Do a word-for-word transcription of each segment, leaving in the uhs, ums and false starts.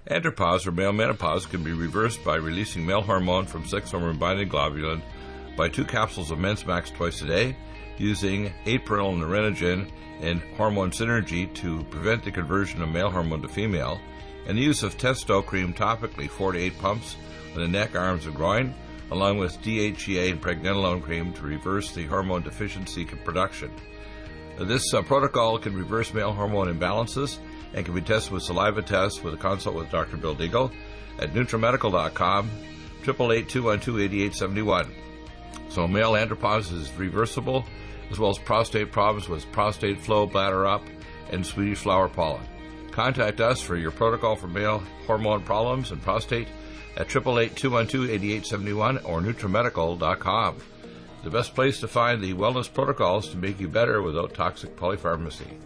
Andropause, or male menopause, can be reversed by releasing male hormone from sex hormone-binding globulin by two capsules of Mensmax twice a day, using eight-perennyl Nerenogen and hormone synergy to prevent the conversion of male hormone to female, and the use of Testo cream topically, four to eight pumps on the neck, arms, and groin, along with D H E A and pregnenolone cream to reverse the hormone deficiency production. This uh, protocol can reverse male hormone imbalances and can be tested with saliva tests with a consult with Doctor Bill Deagle at NutriMedical dot com, eight eight eight, two one two, eight eight seven one. So male andropause is reversible, as well as prostate problems with prostate flow, bladder up, and Swedish flower pollen. Contact us for your protocol for male hormone problems and prostate at eight eight eight, two one two, eight eight seven one or NutriMedical dot com. The best place to find the wellness protocols to make you better without toxic polypharmacy.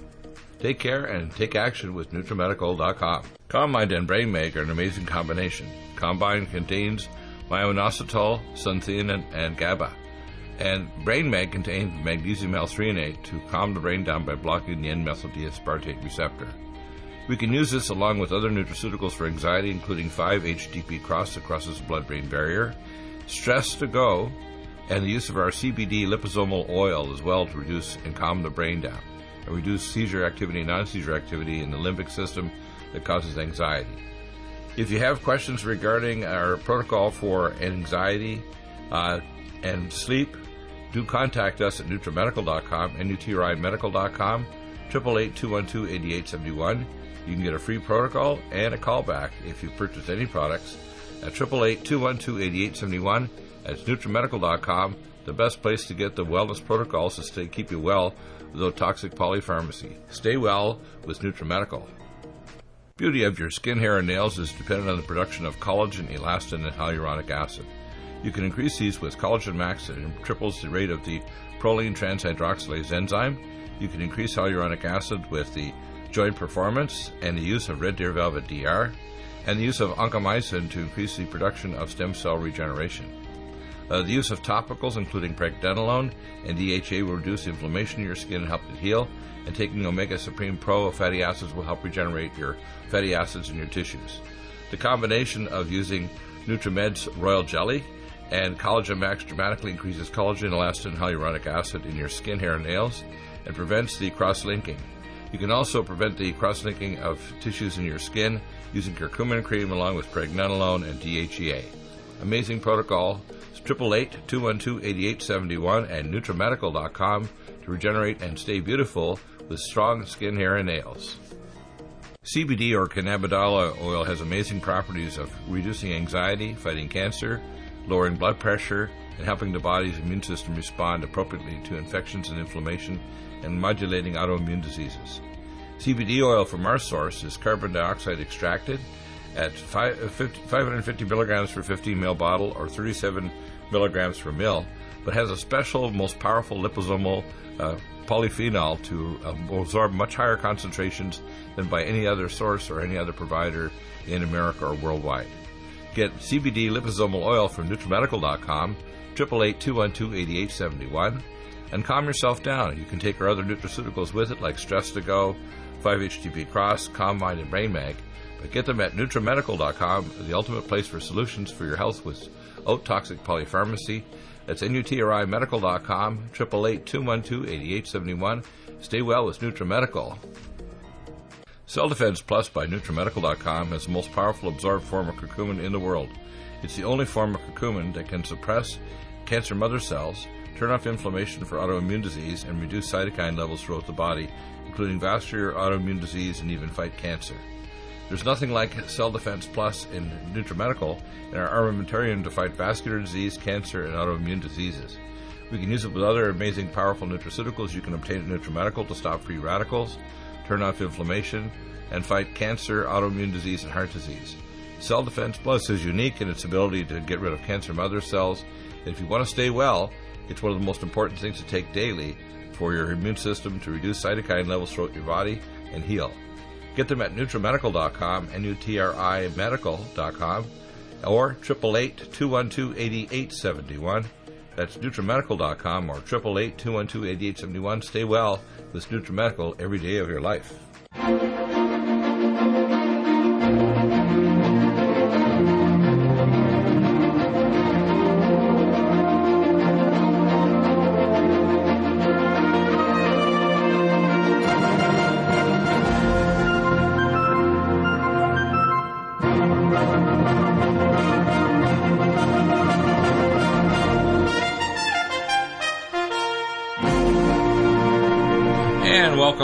Take care and take action with NutriMedical dot com. Combine and BrainMag are an amazing combination. Combine contains myo-inositol, suntheanine, and GABA. And BrainMag contains magnesium L-threonate to calm the brain down by blocking the N-methyl D-aspartate receptor. We can use this along with other nutraceuticals for anxiety, including five H T P Cross that crosses the blood-brain barrier, Stress to Go, and the use of our C B D liposomal oil as well to reduce and calm the brain down, and reduce seizure activity, non-seizure activity in the limbic system that causes anxiety. If you have questions regarding our protocol for anxiety uh, and sleep, do contact us at NutriMedical dot com, N U T R I Medical dot com, eight eight eight, two one two, eight eight seven one. You can get a free protocol and a callback if you purchase any products at eight eight eight, two one two, eight eight seven one. That's NutriMedical dot com, the best place to get the wellness protocols to stay keep you well without toxic polypharmacy. Stay well with NutriMedical. Beauty of your skin, hair, and nails is dependent on the production of collagen, elastin, and hyaluronic acid. You can increase these with Collagen Max that triples the rate of the proline transhydroxylase enzyme. You can increase hyaluronic acid with the Joint Performance and the use of Red Deer Velvet D R, and the use of oncomycin to increase the production of stem cell regeneration. Uh, the use of topicals, including pregnenolone and D H A, will reduce inflammation in your skin and help it heal, and taking Omega Supreme Pro fatty acids will help regenerate your fatty acids in your tissues. The combination of using NutriMed's Royal Jelly and Collagen Max dramatically increases collagen, elastin, and hyaluronic acid in your skin, hair, and nails, and prevents the cross-linking. You can also prevent the cross-linking of tissues in your skin using curcumin cream along with pregnenolone and D H E A. Amazing protocol. It's eight eight eight, two one two, eight eight seven one and NutriMedical dot com to regenerate and stay beautiful with strong skin, hair, and nails. C B D or cannabidiol oil has amazing properties of reducing anxiety, fighting cancer, lowering blood pressure, and helping the body's immune system respond appropriately to infections and inflammation, and modulating autoimmune diseases. C B D oil from our source is carbon dioxide extracted at five hundred fifty milligrams per fifteen milliliter bottle or thirty-seven milligrams per mil, but has a special, most powerful liposomal uh, polyphenol to uh, absorb much higher concentrations than by any other source or any other provider in America or worldwide. Get C B D liposomal oil from NutriMedical dot com, eight eight eight, two one two, eight eight seven one, and calm yourself down. You can take our other nutraceuticals with it, like Stress to Go, five H T P Cross, Calm Mind, and BrainMag, but get them at NutriMedical dot com, the ultimate place for solutions for your health without toxic polypharmacy. That's N U T R I Medical dot com, eight eight eight, two one two, eight eight seven one. Stay well with NutriMedical. Cell Defense Plus by NutriMedical dot com has the most powerful absorbed form of curcumin in the world. It's the only form of curcumin that can suppress cancer mother cells, turn off inflammation for autoimmune disease, and reduce cytokine levels throughout the body, including vascular autoimmune disease and even fight cancer. There's nothing like Cell Defense Plus in NutriMedical and our armamentarium to fight vascular disease, cancer, and autoimmune diseases. We can use it with other amazing, powerful nutraceuticals you can obtain at NutriMedical to stop free radicals, turn off inflammation, and fight cancer, autoimmune disease, and heart disease. Cell Defense Plus is unique in its ability to get rid of cancer mother cells. And if you want to stay well, it's one of the most important things to take daily for your immune system to reduce cytokine levels throughout your body and heal. Get them at NutriMedical dot com, N U T R I Medical dot com, or eight eight eight, two one two, eight eight seven one. That's NutriMedical dot com or eight eight eight, two one two, eight eight seven one. Stay well with NutriMedical every day of your life.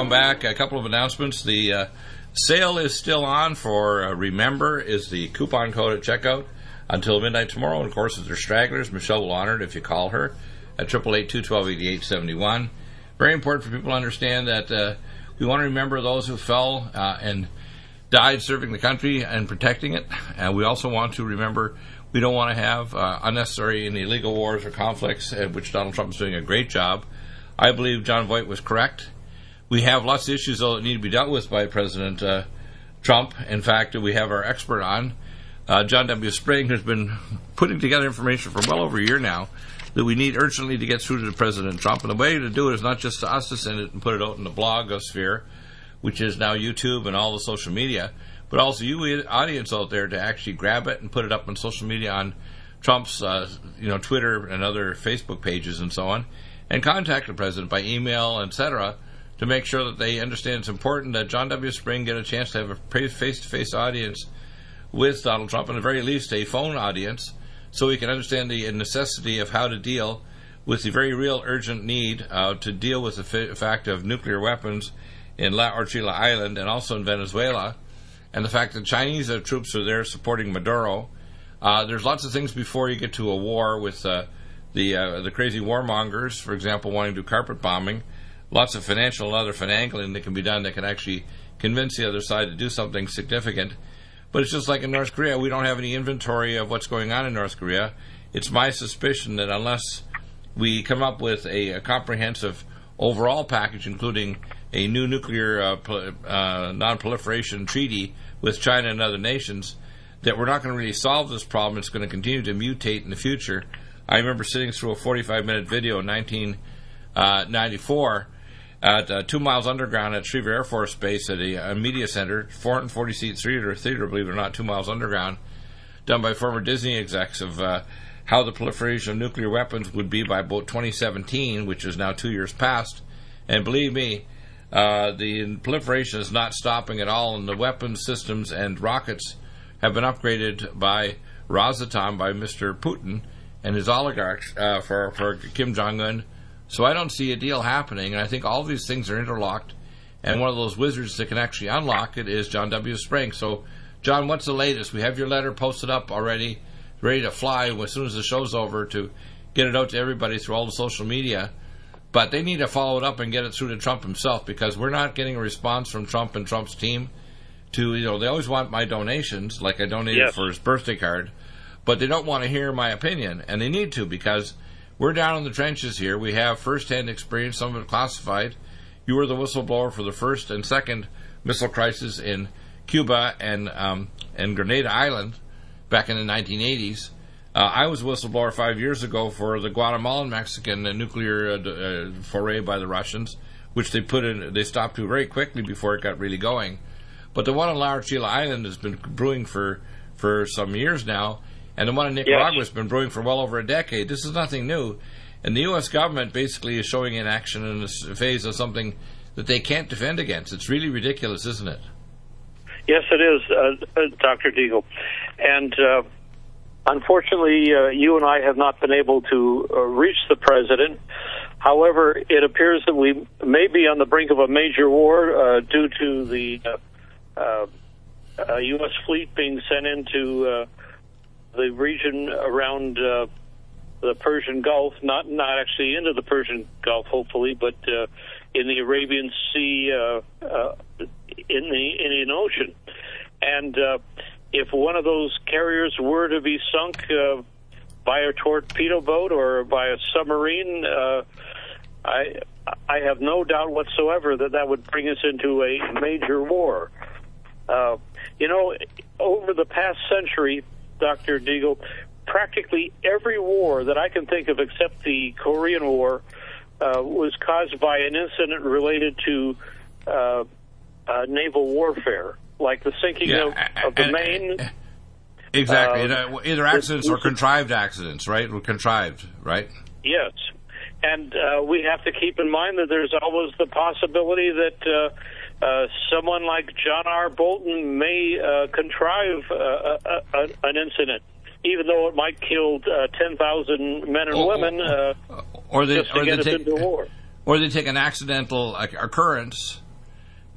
welcome back. A couple of announcements. The uh, sale is still on for uh, Remember is the coupon code at checkout until midnight tomorrow. And, of course, if there's stragglers, Michelle will honor it if you call her at eight eight eight, two one two, eight eight seven one. Very important for people to understand that uh, we want to remember those who fell uh, and died serving the country and protecting it. And we also want to remember we don't want to have uh, unnecessary and illegal wars or conflicts, uh, which Donald Trump is doing a great job. I believe John Voight was correct. We have lots of issues, though, that need to be dealt with by President uh, Trump. In fact, we have our expert on, uh, John W. Spring, who's been putting together information for well over a year now that we need urgently to get through to President Trump. And the way to do it is not just to us to send it and put it out in the blogosphere, which is now YouTube and all the social media, but also you audience out there to actually grab it and put it up on social media on Trump's uh, you know, Twitter and other Facebook pages and so on, and contact the President by email, et cetera, to make sure that they understand it's important that John W. Spring get a chance to have a face-to-face audience with Donald Trump, and at the very least a phone audience, so we can understand the necessity of how to deal with the very real urgent need uh, to deal with the f- fact of nuclear weapons in La Orchila Island and also in Venezuela, and the fact that Chinese uh, troops are there supporting Maduro. Uh, there's lots of things before you get to a war with uh, the uh, the crazy warmongers, for example, wanting to do carpet bombing. Lots of financial and other finagling that can be done that can actually convince the other side to do something significant. But it's just like in North Korea. We don't have any inventory of what's going on in North Korea. It's my suspicion that unless we come up with a, a comprehensive overall package, including a new nuclear uh, pl- uh, non-proliferation treaty with China and other nations, that we're not going to really solve this problem. It's going to continue to mutate in the future. I remember sitting through a forty-five minute video in nineteen ninety-four at uh, two miles underground at Schriever Air Force Base at a, a media center, four hundred forty seat theater, theater, believe it or not, two miles underground, done by former Disney execs of uh, how the proliferation of nuclear weapons would be by about twenty seventeen, which is now two years past. And believe me, uh, the proliferation is not stopping at all, and the weapons systems and rockets have been upgraded by Rosatom, by Mister Putin and his oligarchs uh, for, for Kim Jong-un. So I don't see a deal happening, and I think all these things are interlocked, and one of those wizards that can actually unlock it is John W. Spring. So, John, what's the latest? We have your letter posted up already, ready to fly as soon as the show's over to get it out to everybody through all the social media. But they need to follow it up and get it through to Trump himself, because we're not getting a response from Trump and Trump's team to, you know, they always want my donations, like I donated yes. for his birthday card, but they don't want to hear my opinion, and they need to, because we're down in the trenches here. We have first-hand experience, some of it classified. You were the whistleblower for the first and second missile crisis in Cuba and um, and Grenada Island back in the nineteen eighties. Uh, I was a whistleblower five years ago for the Guatemalan-Mexican uh, nuclear uh, uh, foray by the Russians, which they put in. They stopped to very quickly before it got really going. But the one on La Orchila Island has been brewing for, for some years now, and the one in Nicaragua yes. has been brewing for well over a decade. This is nothing new. And the U S government basically is showing inaction in this phase of something that they can't defend against. It's really ridiculous, isn't it? Yes, it is, uh, uh, Doctor Deagle. And uh, unfortunately, uh, you and I have not been able to uh, reach the president. However, it appears that we may be on the brink of a major war uh, due to the uh, uh, uh, U S fleet being sent into uh, the region around uh, the Persian Gulf, not not actually into the Persian Gulf, hopefully, but uh, in the Arabian Sea, uh, uh, in the Indian Ocean. And uh, if one of those carriers were to be sunk uh, by a torpedo boat or by a submarine, uh, I I have no doubt whatsoever that that would bring us into a major war. Uh, you know, over the past century, Doctor Deagle, practically every war that I can think of except the Korean War uh, was caused by an incident related to uh, uh, naval warfare, like the sinking yeah, of, of the and, Maine. Exactly. Uh, Either accidents or contrived accidents, right? Or contrived, right? Yes. And uh, we have to keep in mind that there's always the possibility that uh, uh, someone like John R. Bolton may uh, contrive uh, a, a, an incident, even though it might kill uh, ten thousand men and or, women uh, or they, just to or get they us take, into war. Or they take an accidental occurrence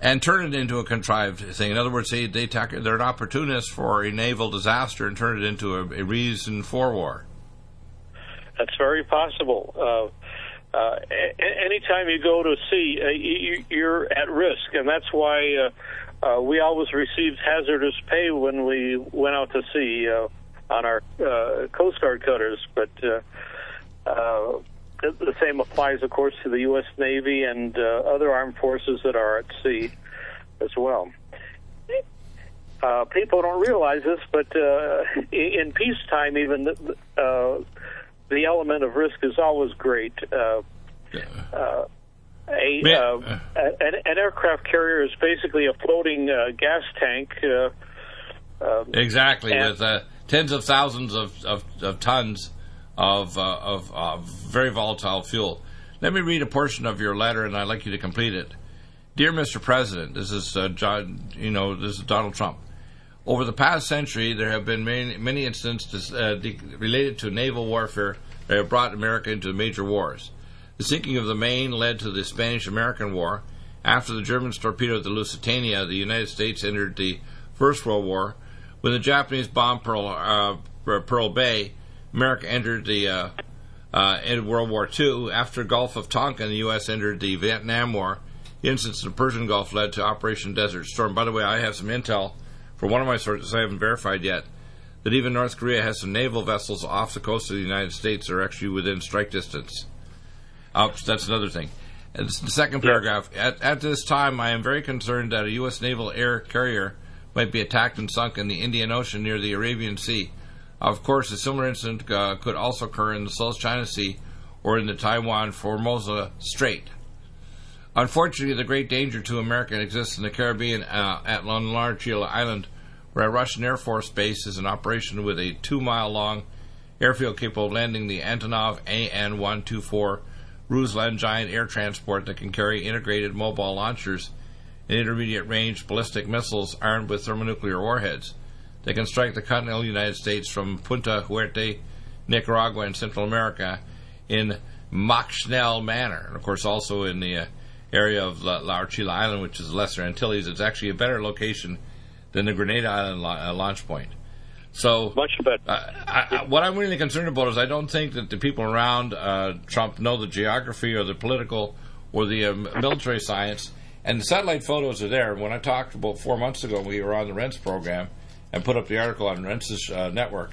and turn it into a contrived thing. In other words, they, they tack, they're an opportunist for a naval disaster and turn it into a, a reason for war. That's very possible. Uh, uh, a- anytime you go to sea, uh, you, you're at risk, and that's why uh, uh, we always received hazardous pay when we went out to sea uh, on our uh, Coast Guard cutters. But uh, uh, the same applies, of course, to the U S Navy and uh, other armed forces that are at sea as well. Uh, people don't realize this, but uh, in peacetime, even uh, the element of risk is always great. Uh, uh, a, uh, an, an aircraft carrier is basically a floating uh, gas tank. Uh, uh, exactly, with uh, tens of thousands of, of, of tons of, uh, of of very volatile fuel. Let me read a portion of your letter, and I'd like you to complete it. Dear Mister President, this is uh, John, you know, this is Donald Trump. Over the past century, there have been many, many instances uh, de- related to naval warfare that have brought America into major wars. The sinking of the Maine led to the Spanish-American War. After the Germans torpedoed the Lusitania, the United States entered the First World War. When the Japanese bombed Pearl, uh, Pearl Bay, America entered the uh, uh, entered World War Two. After Gulf of Tonkin, the U S entered the Vietnam War. The incidents in the Persian Gulf led to Operation Desert Storm. By the way, I have some intel from one of my sources I haven't verified yet, that even North Korea has some naval vessels off the coast of the United States that are actually within strike distance. Uh, that's another thing. And the second paragraph, at, at this time, I am very concerned that a U S naval air carrier might be attacked and sunk in the Indian Ocean near the Arabian Sea. Of course, a similar incident uh, could also occur in the South China Sea or in the Taiwan Formosa Strait. Unfortunately, the great danger to America exists in the Caribbean uh, at Larchila Island, where a Russian Air Force base is in operation with a two-mile-long airfield capable of landing the Antonov A N one twenty-four Ruslan giant air transport that can carry integrated mobile launchers and intermediate-range ballistic missiles armed with thermonuclear warheads. They can strike the continental United States from Punta Huerte, Nicaragua, and Central America in Mach Schnell manner. And, of course, also in the uh, area of La, La Orchila Island, which is the Lesser Antilles. It's actually a better location than the Grenada Island la- uh, launch point. So, much better. Uh, I, I, what I'm really concerned about is I don't think that the people around uh, Trump know the geography or the political or the uh, military science. And the satellite photos are there. When I talked about four months ago, we were on the Rents program and put up the article on Rents' uh, network.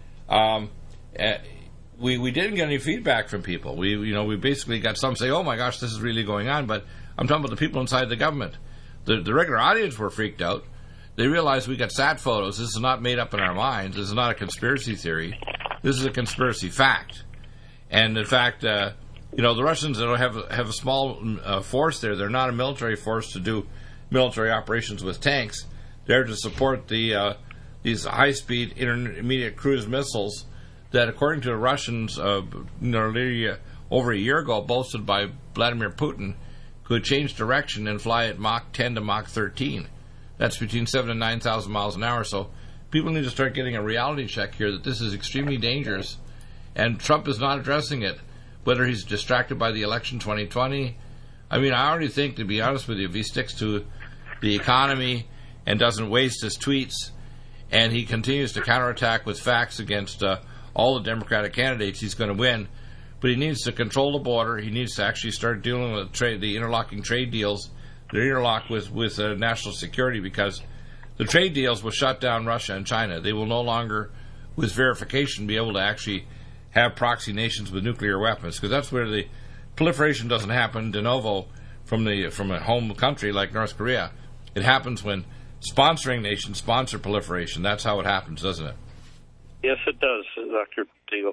Um, uh, we we didn't get any feedback from people. We you know we basically got some say, "Oh my gosh, this is really going on." But I'm talking about the people inside the government. The the regular audience were freaked out. They realized we got sat photos. This is not made up in our minds. This is not a conspiracy theory. This is a conspiracy fact. And in fact, uh, you know, the Russians don't have have a small uh, force there. They're not a military force to do military operations with tanks. They're to support the uh, these high-speed intermediate cruise missiles that, according to the Russians, uh, nearly uh, over a year ago, boasted by Vladimir Putin, could change direction and fly at Mach ten to Mach thirteen. That's between seven and nine thousand miles an hour. So people need to start getting a reality check here that this is extremely dangerous, and Trump is not addressing it. Whether he's distracted by the election twenty twenty, I mean, I already think, to be honest with you, if he sticks to the economy and doesn't waste his tweets, and he continues to counterattack with facts against uh, all the Democratic candidates, he's going to win. But he needs to control the border. He needs to actually start dealing with trade, the interlocking trade deals that interlock with, with uh, national security, because the trade deals will shut down Russia and China. They will no longer, with verification, be able to actually have proxy nations with nuclear weapons, because that's where the proliferation doesn't happen de novo from the from a home country like North Korea. It happens when sponsoring nations sponsor proliferation. That's how it happens, doesn't it? Yes, it does, Doctor Deagle.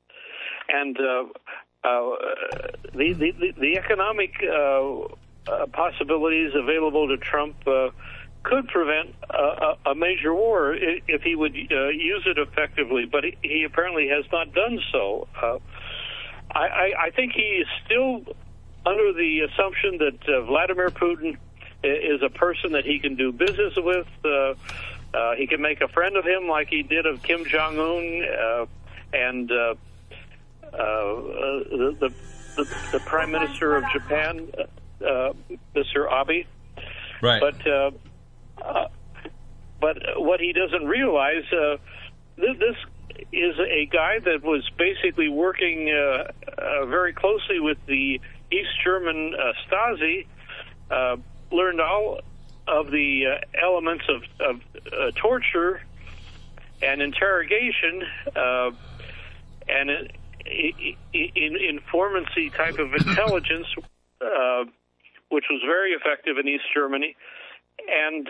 And uh, uh, the, the the economic uh, uh, possibilities available to Trump uh, could prevent a, a major war if he would uh, use it effectively, but he, he apparently has not done so. Uh, I, I, I think he is still under the assumption that uh, Vladimir Putin is a person that he can do business with. Uh, uh, he can make a friend of him like he did of Kim Jong-un uh, and uh, uh, the, the, the, the Prime Minister of Japan, uh, Mister Abe. Right. But uh, uh, but what he doesn't realize, uh, th- this is a guy that was basically working uh, uh, very closely with the East German uh, Stasi, uh, learned all of the uh, elements of, of uh, torture and interrogation uh, and in, in, informancy type of intelligence, uh, which was very effective in East Germany. And,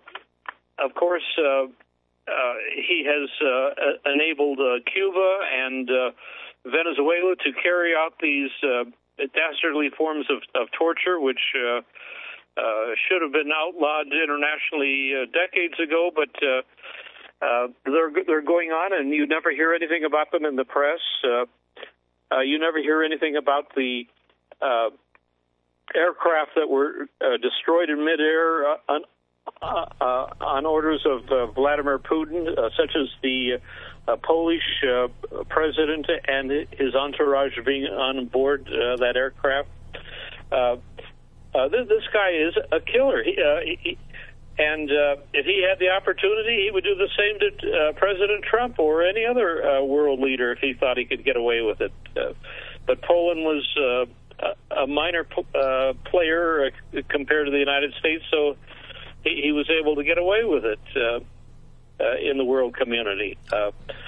uh, of course, uh, uh, he has uh, enabled uh, Cuba and uh, Venezuela to carry out these uh, dastardly forms of, of torture, which uh, uh, should have been outlawed internationally uh, decades ago, but uh, uh, they're they're going on, and you never hear anything about them in the press. Uh, uh, you never hear anything about the uh, aircraft that were uh, destroyed in midair uh, on, uh, uh, on orders of uh, Vladimir Putin, uh, such as the uh, Polish uh, president and his entourage being on board uh, that aircraft. Uh, uh, th- this guy is a killer. He, uh, he, and uh, if he had the opportunity, he would do the same to uh, President Trump or any other uh, world leader if he thought he could get away with it. Uh, but Poland was uh, a minor p- uh, player uh, compared to the United States, so he, he was able to get away with it uh, uh, in the world community. Uh,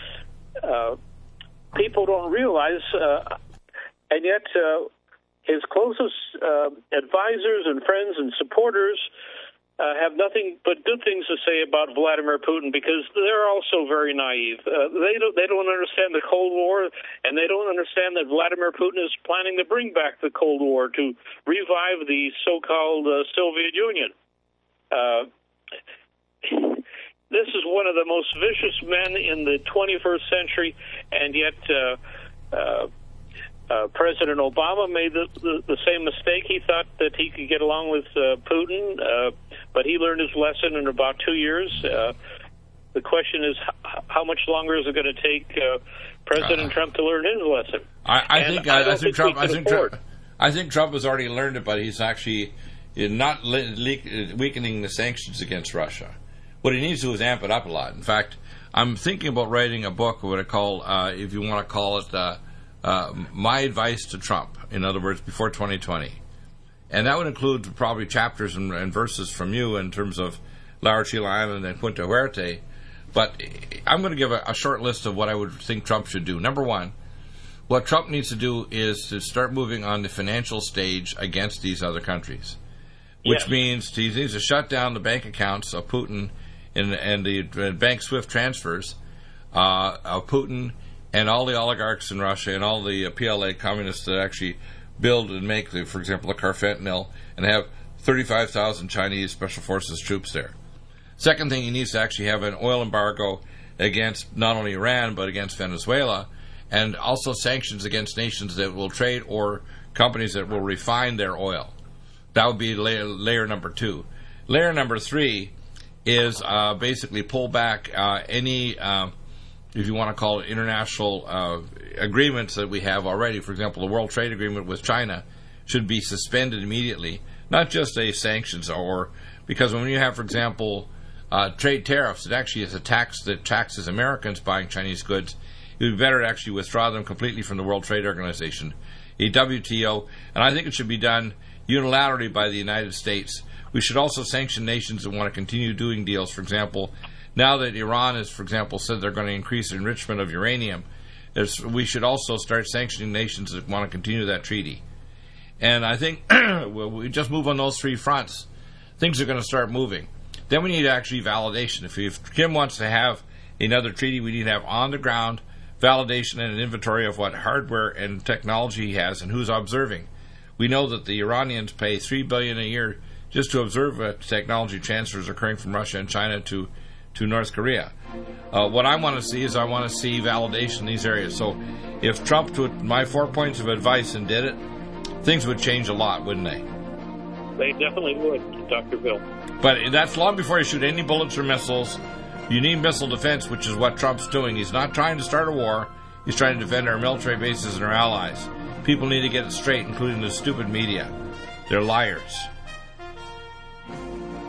uh, people don't realize, uh, and yet uh, his closest uh, advisors and friends and supporters Uh, have nothing but good things to say about Vladimir Putin, because they're also very naive. Uh, they don't they don't understand the Cold War, and they don't understand that Vladimir Putin is planning to bring back the Cold War to revive the so-called uh, Soviet Union. Uh, this is one of the most vicious men in the twenty-first century, and yet uh, uh, Uh, President Obama made the, the, the same mistake. He thought that he could get along with uh, Putin, uh, but he learned his lesson in about two years. Uh, the question is, h- how much longer is it going to take uh, President uh, Trump to learn his lesson? I, I think I, I, I think, think Trump. I think Trump. I think Trump has already learned it, but he's actually not le- le- weakening the sanctions against Russia. What he needs to do is amp it up a lot. In fact, I'm thinking about writing a book. What I call, uh, if you want to call it. Uh, Uh, my advice to Trump, in other words, before twenty twenty. And that would include probably chapters and, and verses from you in terms of Laura Chile Island and Punta Huerte. But I'm going to give a, a short list of what I would think Trump should do. Number one, what Trump needs to do is to start moving on the financial stage against these other countries, which yeah. means he needs to shut down the bank accounts of Putin and, and the bank SWIFT transfers uh, of Putin and all the oligarchs in Russia and all the uh, P L A communists that actually build and make, the, for example, the carfentanil, and have thirty-five thousand Chinese Special Forces troops there. Second thing, he needs to actually have an oil embargo against not only Iran, but against Venezuela, and also sanctions against nations that will trade or companies that will refine their oil. That would be layer, layer number two. Layer number three is uh, basically pull back uh, any... Uh, if you want to call it international uh, agreements that we have already. For example, the World Trade Agreement with China should be suspended immediately, not just a sanctions, or because when you have, for example, uh, trade tariffs, it actually is a tax that taxes Americans buying Chinese goods. It would be better to actually withdraw them completely from the World Trade Organization, a W T O, and I think it should be done unilaterally by the United States. We should also sanction nations that want to continue doing deals. For example, now that Iran has, for example, said they're going to increase the enrichment of uranium, we should also start sanctioning nations that want to continue that treaty. And I think we just move on those three fronts, things are going to start moving. Then we need actually validation. If, if Kim wants to have another treaty, we need to have on-the-ground validation and an inventory of what hardware and technology he has and who's observing. We know that the Iranians pay three billion dollars a year just to observe uh, technology transfers occurring from Russia and China to to North Korea. Uh, what I want to see is I want to see validation in these areas. So if Trump took my four points of advice and did it, things would change a lot, wouldn't they? They definitely would, Doctor Bill. But that's long before you shoot any bullets or missiles. You need missile defense, which is what Trump's doing. He's not trying to start a war. He's trying to defend our military bases and our allies. People need to get it straight, including the stupid media. They're liars.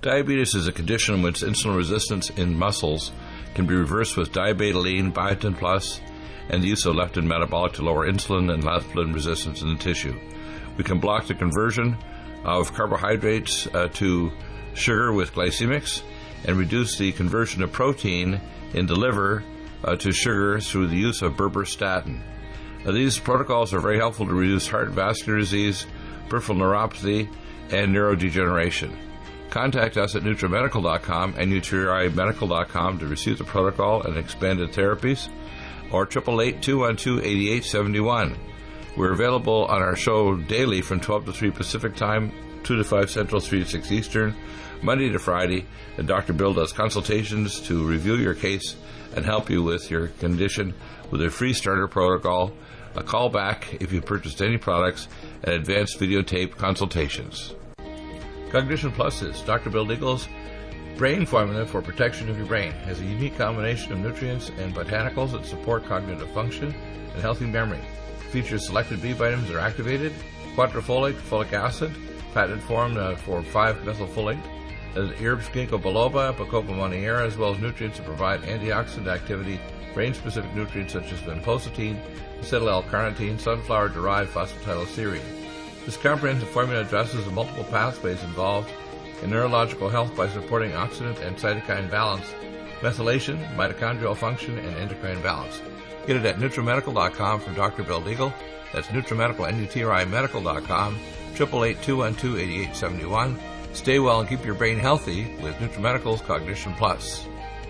Diabetes is a condition in which insulin resistance in muscles can be reversed with diabetoline, biotin plus, and the use of leptin metabolic to lower insulin and leptin resistance in the tissue. We can block the conversion of carbohydrates uh, to sugar with glycemics and reduce the conversion of protein in the liver uh, to sugar through the use of berberstatin. Now, these protocols are very helpful to reduce heart and vascular disease, peripheral neuropathy, and neurodegeneration. Contact us at NutriMedical dot com and Nutri Medical dot com to receive the protocol and expanded therapies, or eight eight eight, two one two, eight eight seven one. We're available on our show daily from twelve to three Pacific Time, two to five Central, three to six Eastern, Monday to Friday, and Doctor Bill does consultations to review your case and help you with your condition with a free starter protocol, a call back if you purchased any products, and advanced videotape consultations. Cognition Plus is Doctor Bill Deagle's brain formula for protection of your brain. It has a unique combination of nutrients and botanicals that support cognitive function and healthy memory. It features selected B vitamins that are activated, quadrifolate, folic acid, patented form uh, for five methylfolate, herbs ginkgo biloba, bacopa monnieri, as well as nutrients that provide antioxidant activity, brain-specific nutrients such as vinpocetine, acetyl-L-carnitine, sunflower-derived phosphatidylserine. This comprehensive formula addresses the multiple pathways involved in neurological health by supporting oxidant and cytokine balance, methylation, mitochondrial function, and endocrine balance. Get it at NutriMedical dot com from Doctor Bill Deagle. That's NutriMedical, N U T R I Medical dot com, eight eight eight, two one two, eight eight seven one. Stay well and keep your brain healthy with NutriMedical's Cognition Plus.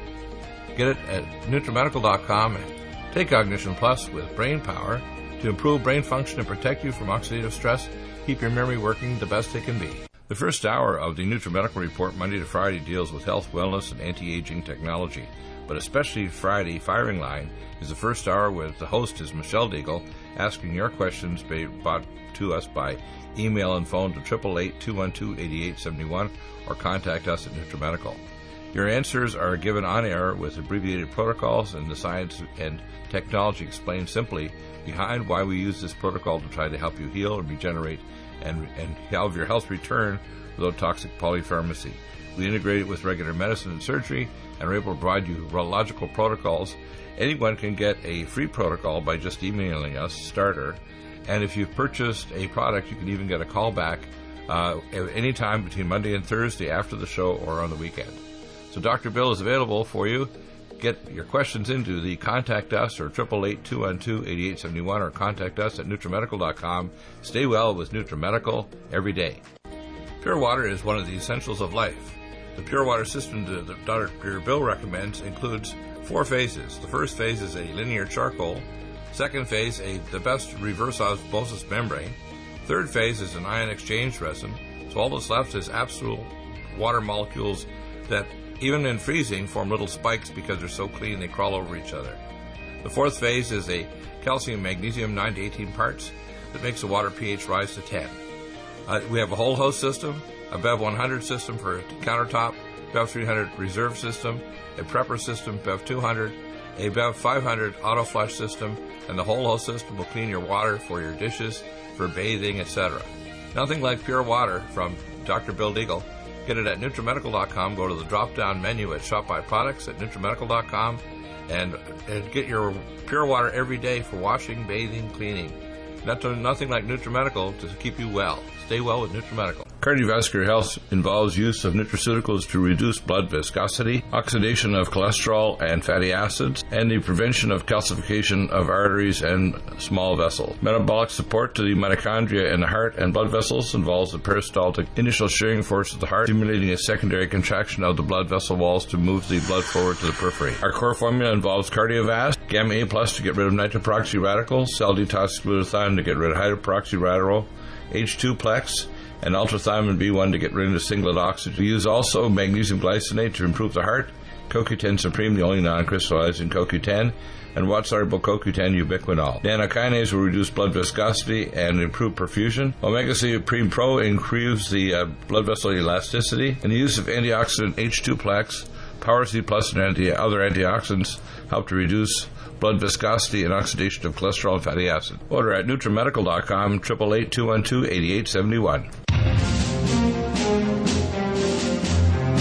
Get it at NutriMedical dot com and take Cognition Plus with brain power to improve brain function and protect you from oxidative stress. Keep your memory working the best it can be. The first hour of the NutriMedical Report, Monday to Friday, deals with health, wellness, and anti-aging technology. But especially Friday, Firing Line, is the first hour where the host is Michelle Deagle, asking your questions brought to us by email and phone to eight eight eight, two one two, eight eight seven one or contact us at NutriMedical. Your answers are given on air with abbreviated protocols and the science and technology explained simply behind why we use this protocol to try to help you heal and regenerate and, and have your health return without toxic polypharmacy. We integrate it with regular medicine and surgery and are able to provide you urological protocols. Anyone can get a free protocol by just emailing us, starter, and if you've purchased a product, you can even get a call back uh, at any time between Monday and Thursday after the show or on the weekend. So Doctor Bill is available for you. Get your questions into the Contact Us or eight eight eight, two one two, eight eight seven one or contact us at NutriMedical dot com. Stay well with NutriMedical every day. Pure water is one of the essentials of life. The pure water system that Doctor Bill recommends includes four phases. The first phase is a linear charcoal. Second phase, a, the best reverse osmosis membrane. Third phase is an ion exchange resin. So all that's left is absolute water molecules that, even in freezing, form little spikes because they're so clean they crawl over each other. The fourth phase is a calcium magnesium nine to eighteen parts that makes the water pH rise to ten. Uh, we have a whole host system, a B E V one hundred system for a countertop, B E V three hundred reserve system, a prepper system, B E V two hundred, a B E V five hundred auto flush system, and the whole host system will clean your water for your dishes, for bathing, et cetera. Nothing like pure water from Doctor Bill Deagle. Get it at NutriMedical dot com. Go to the drop-down menu at Shop by Products at NutriMedical dot com and, and get your pure water every day for washing, bathing, cleaning. Not to, nothing like NutriMedical to keep you well. Stay well with NutriMedical. Cardiovascular health involves use of nutraceuticals to reduce blood viscosity, oxidation of cholesterol and fatty acids, and the prevention of calcification of arteries and small vessels. Metabolic support to the mitochondria in the heart and blood vessels involves the peristaltic initial shearing force of the heart, stimulating a secondary contraction of the blood vessel walls to move the blood forward to the periphery. Our core formula involves Cardiovasc, Gamma A Plus to get rid of nitroperoxy radicals, Cell Detox Glutathione to get rid of hydroperoxy radical, H two Plex, and ultrathymine B one to get rid of singlet oxygen. We use also magnesium glycinate to improve the heart, C O Q ten Supreme, the only non-crystallizing C O Q ten, and water-soluble C O Q ten ubiquinol. Nanokinase will reduce blood viscosity and improve perfusion. Omega three Supreme Pro improves the uh, blood vessel elasticity, and the use of antioxidant H two Plex, Power C Plus, and anti- other antioxidants help to reduce blood viscosity and oxidation of cholesterol and fatty acid. Order at NutriMedical dot com, eight eight eight, two one two, eight eight seven one.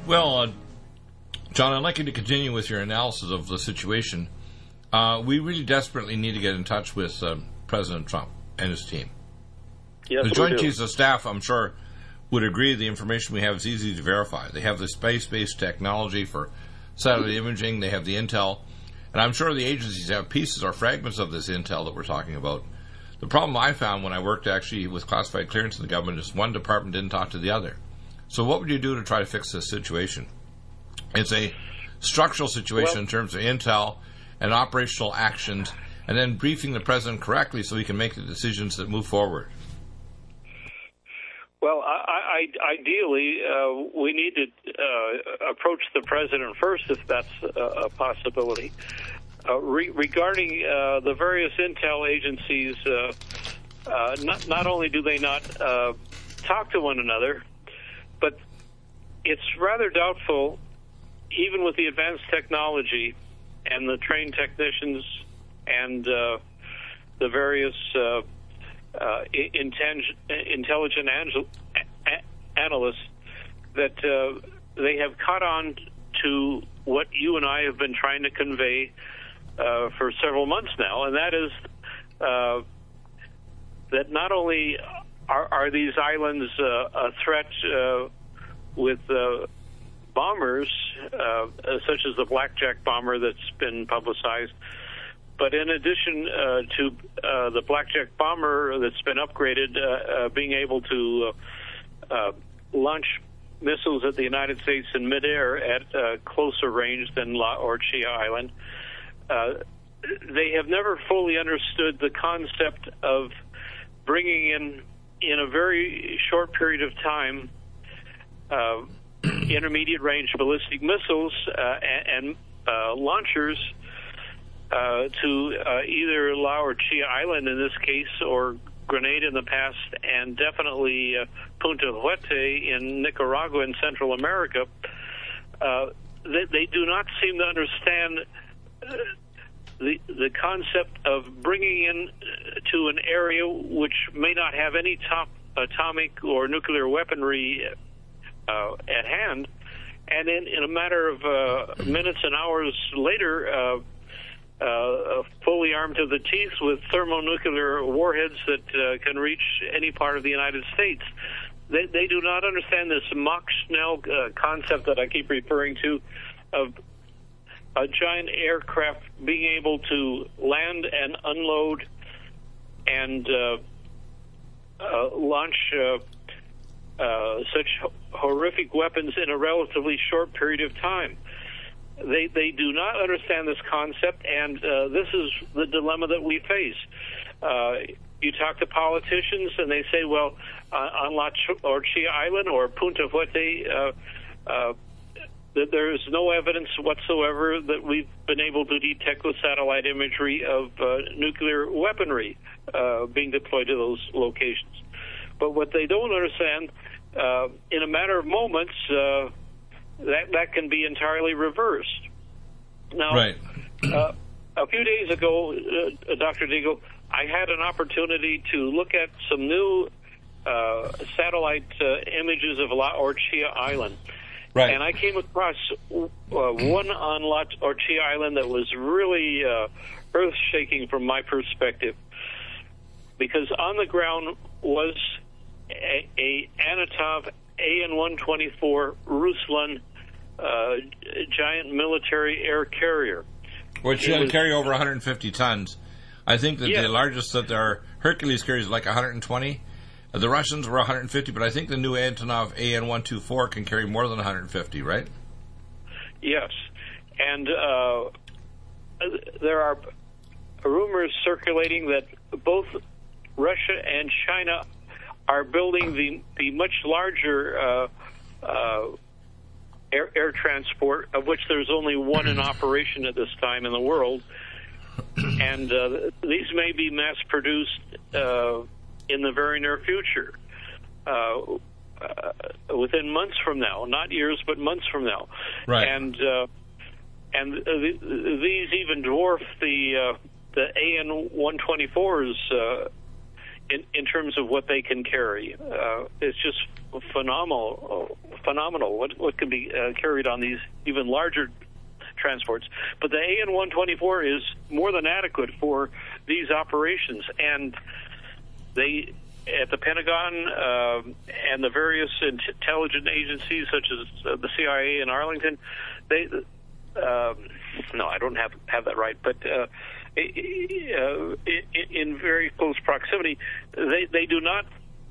Well, uh, John, I'd like you to continue with your analysis of the situation. Uh, we really desperately need to get in touch with uh, President Trump and his team. Yes, the Joint we do. Chiefs of Staff, I'm sure, would agree the information we have is easy to verify. They have the space-based technology for satellite imaging. They have the intel. And I'm sure the agencies have pieces or fragments of this intel that we're talking about. The problem I found when I worked actually with classified clearance in the government is one department didn't talk to the other. So what would you do to try to fix this situation? It's a structural situation Well, in terms of intel and operational actions, and then briefing the president correctly so he can make the decisions that move forward. Well, I, I, ideally, uh, we need to uh, approach the president first, if that's a, a possibility. Uh, re- regarding uh, the various intel agencies, uh, uh, not, not only do they not uh, talk to one another, but it's rather doubtful, even with the advanced technology and the trained technicians and uh, the various uh, uh, intelligent, intelligent angel, a- analysts, that uh, they have caught on to what you and I have been trying to convey uh, for several months now, and that is uh, that not only are, are these islands uh, a threat uh, with uh, bombers, uh, such as the Blackjack bomber that's been publicized, but in addition uh, to uh, the Blackjack bomber that's been upgraded, uh, uh, being able to uh, uh, launch missiles at the United States in midair at uh, closer range than La Orchia Island, uh, they have never fully understood the concept of bringing in, in a very short period of time, uh, intermediate range ballistic missiles uh, and, and uh, launchers uh, to uh, either La Orchia Island in this case, or Grenada in the past, and definitely uh, Punta Huete in Nicaragua and Central America. Uh, they, they do not seem to understand uh, the the concept of bringing in to an area which may not have any top atomic or nuclear weaponry uh, at hand, and in, in a matter of uh, minutes and hours later, uh, uh, fully armed to the teeth with thermonuclear warheads that uh, can reach any part of the United States. They, they do not understand this Mach Schnell uh, concept that I keep referring to, of a giant aircraft being able to land and unload and uh, uh, launch uh, uh, such horrific weapons in a relatively short period of time. They they do not understand this concept, and uh, this is the dilemma that we face. Uh, you talk to politicians, and they say, well, uh, on La Orchia Island or Punta Huete, uh, uh, that there is no evidence whatsoever that we've been able to detect with satellite imagery of uh, nuclear weaponry uh, being deployed to those locations. But what they don't understand, uh, in a matter of moments, uh, that that can be entirely reversed. Now, right. uh, a few days ago, uh, Doctor Deagle, I had an opportunity to look at some new uh, satellite uh, images of La Orchia Island. Right. And I came across uh, one on La Orchia Island that was really uh, earth-shaking from my perspective, because on the ground was a, a Antonov A N one twenty-four Ruslan uh, giant military air carrier. Which It can was- carry over one hundred fifty tons. I think that Yeah. the largest that their Hercules carries is like one hundred twenty. Uh, The Russians were one hundred fifty, but I think the new Antonov A N one twenty-four can carry more than one hundred fifty, right? Yes, and uh, there are rumors circulating that both Russia and China are building the, the much larger uh, uh, air, air transport, of which there's only one in operation at this time in the world. And uh, these may be mass-produced uh, in the very near future, uh, uh, within months from now, not years, but months from now. Right. And uh, and uh, th- these even dwarf the uh, the A N one twenty-fours uh, in, in terms of what they can carry. Uh, it's just phenomenal, phenomenal what, what can be uh, carried on these even larger transports. But the A N one twenty-four is more than adequate for these operations, and they, at the Pentagon uh, and the various intelligence agencies such as uh, the C I A in Arlington, they, uh, no, I don't have have that right, but uh, in very close proximity, they, they do not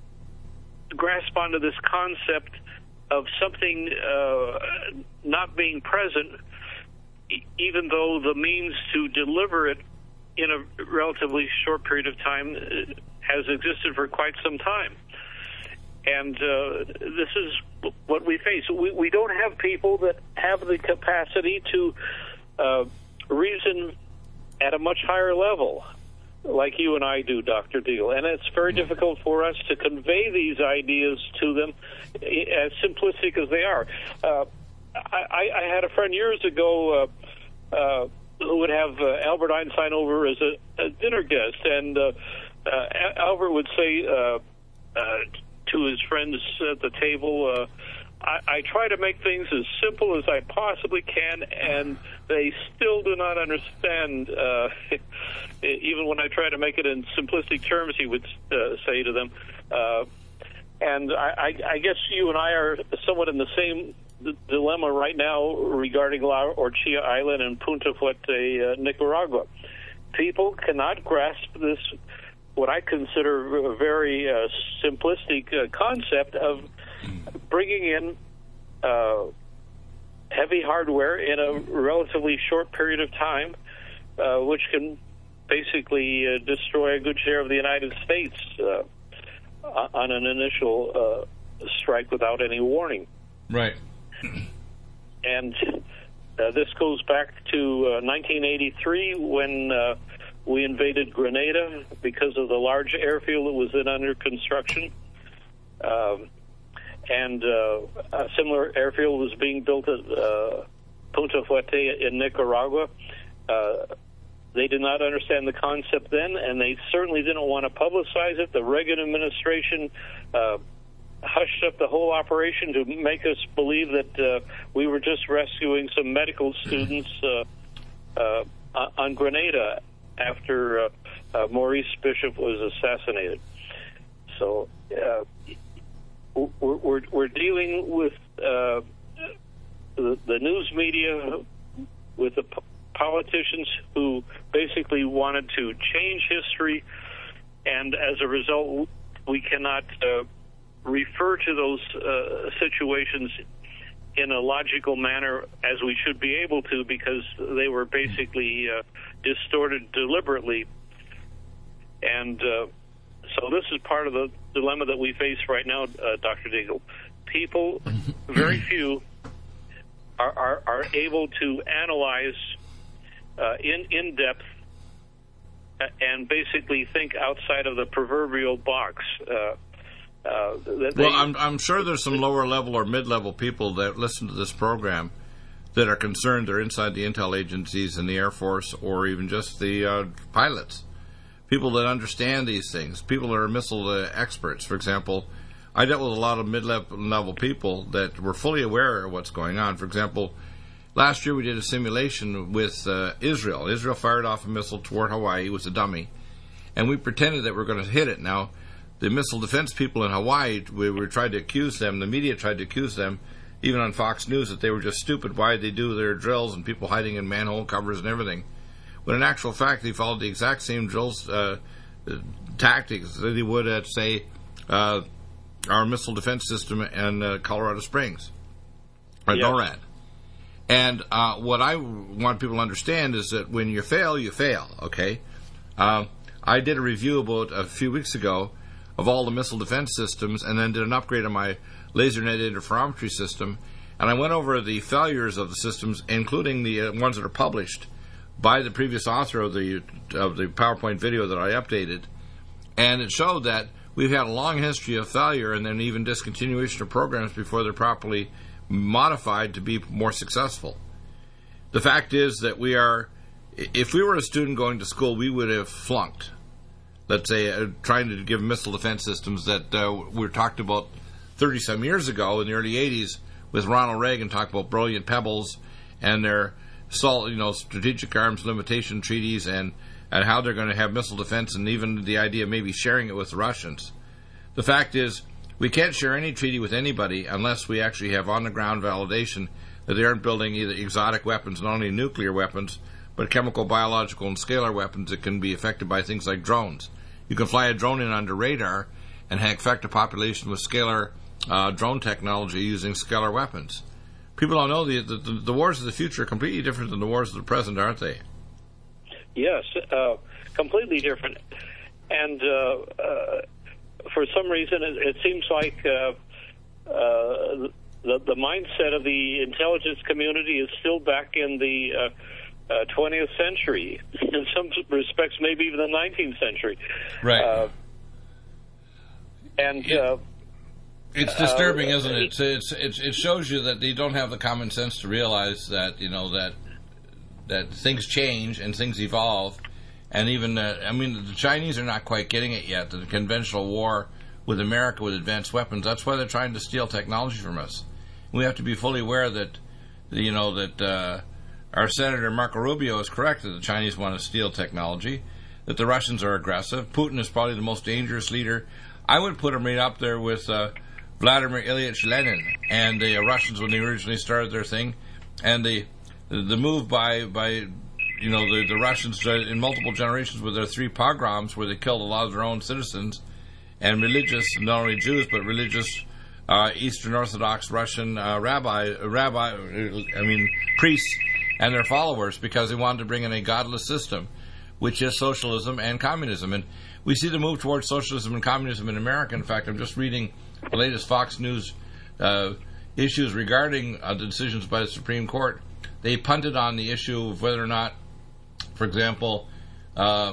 grasp onto this concept of something uh, not being present, even though the means to deliver it in a relatively short period of time has existed for quite some time. And uh, this is what we face. We, we don't have people that have the capacity to uh, reason at a much higher level like you and I do, Doctor Deagle. And it's very difficult for us to convey these ideas to them as simplistic as they are. Uh, I, I had a friend years ago uh, uh, who would have uh, Albert Einstein over as a, a dinner guest, and uh, uh, Albert would say uh, uh, to his friends at the table, uh, I, I try to make things as simple as I possibly can, and they still do not understand. Uh, even when I try to make it in simplistic terms, he would uh, say to them. Uh, and I, I, I guess you and I are somewhat in the same d- dilemma right now regarding La Orchilla Island and Punta Fuerte, uh, Nicaragua. People cannot grasp this, what I consider a very uh, simplistic uh, concept of bringing in uh, heavy hardware in a relatively short period of time, uh, which can basically uh, destroy a good share of the United States uh, on an initial uh, strike without any warning. Right. And uh, this goes back to uh, nineteen eighty-three when uh, we invaded Grenada because of the large airfield that was then under construction. Um, and uh, a similar airfield was being built at uh, Punta Fuerte in Nicaragua. Uh, they did not understand the concept then, and they certainly didn't want to publicize it. The Reagan administration uh, hushed up the whole operation to make us believe that uh, we were just rescuing some medical students uh, uh, on Grenada after uh, uh, Maurice Bishop was assassinated. So uh, we're, we're, we're dealing with uh, the, the news media, with the po- politicians who basically wanted to change history, and as a result, we cannot uh, refer to those uh, situations in a logical manner as we should be able to, because they were basically uh, distorted deliberately. And uh, so this is part of the dilemma that we face right now, uh, Doctor Deagle. People, very few, are, are, are able to analyze uh, in, in depth and basically think outside of the proverbial box. Uh, Uh, they, well, I'm, I'm sure there's some lower level or mid level people that listen to this program that are concerned they're inside the intel agencies and the Air Force, or even just the uh, pilots. People that understand these things. People that are missile uh, experts. For example, I dealt with a lot of mid level people that were fully aware of what's going on. For example, last year we did a simulation with uh, Israel. Israel fired off a missile toward Hawaii. It was a dummy. And we pretended that we were going to hit it. Now, the missile defense people in Hawaii, we were trying to accuse them, the media tried to accuse them, even on Fox News, that they were just stupid. Why did they do their drills, and people hiding in manhole covers and everything? When in actual fact, they followed the exact same drills, uh, tactics that they would at, say, uh, our missile defense system in uh, Colorado Springs, or yeah. NORAD. And uh, what I want people to understand is that when you fail, you fail, okay? Uh, I did a review about a few weeks ago of all the missile defense systems, and then did an upgrade on my LaserNet interferometry system, and I went over the failures of the systems, including the uh, ones that are published by the previous author of the of the PowerPoint video that I updated, and it showed that we've had a long history of failure and then even discontinuation of programs before they're properly modified to be more successful. The fact is that we are, if we were a student going to school, we would have flunked. let's say, uh, trying to give missile defense systems that uh, we were talked about thirty-some years ago in the early eighties with Ronald Reagan, talked about brilliant pebbles and their you know, strategic arms limitation treaties and, and how they're going to have missile defense, and even the idea of maybe sharing it with the Russians. The fact is, we can't share any treaty with anybody unless we actually have on-the-ground validation that they aren't building either exotic weapons, not only nuclear weapons, but chemical, biological, and scalar weapons that can be affected by things like drones. You can fly a drone in under radar and affect a population with scalar uh, drone technology using scalar weapons. People don't know the, the the wars of the future are completely different than the wars of the present, aren't they? Yes, uh, completely different. And uh, uh, for some reason, it, it seems like uh, uh, the, the mindset of the intelligence community is still back in the uh, uh, twentieth century. In some respects, maybe even the nineteenth century. Right. Uh, and... It, uh, It's disturbing, uh, isn't it? It's, it's, it's, it shows you that they don't have the common sense to realize that, you know, that that things change and things evolve. And even, uh, I mean, the Chinese are not quite getting it yet, the conventional war with America with advanced weapons. That's why they're trying to steal technology from us. We have to be fully aware that, you know, that uh, our Senator Marco Rubio is correct that the Chinese want to steal technology, that the Russians are aggressive. Putin is probably the most dangerous leader. I would put him right up there with... Uh, Vladimir Ilyich Lenin and the uh, Russians when they originally started their thing, and the the move by by you know the, the Russians in multiple generations with their three pogroms where they killed a lot of their own citizens and religious, not only Jews but religious uh, Eastern Orthodox Russian uh, rabbi rabbi I mean priests and their followers, because they wanted to bring in a godless system, which is socialism and communism. And we see the move towards socialism and communism in America. In fact, I'm just reading the latest Fox News uh, issues regarding uh, the decisions by the Supreme Court. They punted on the issue of whether or not, for example, uh,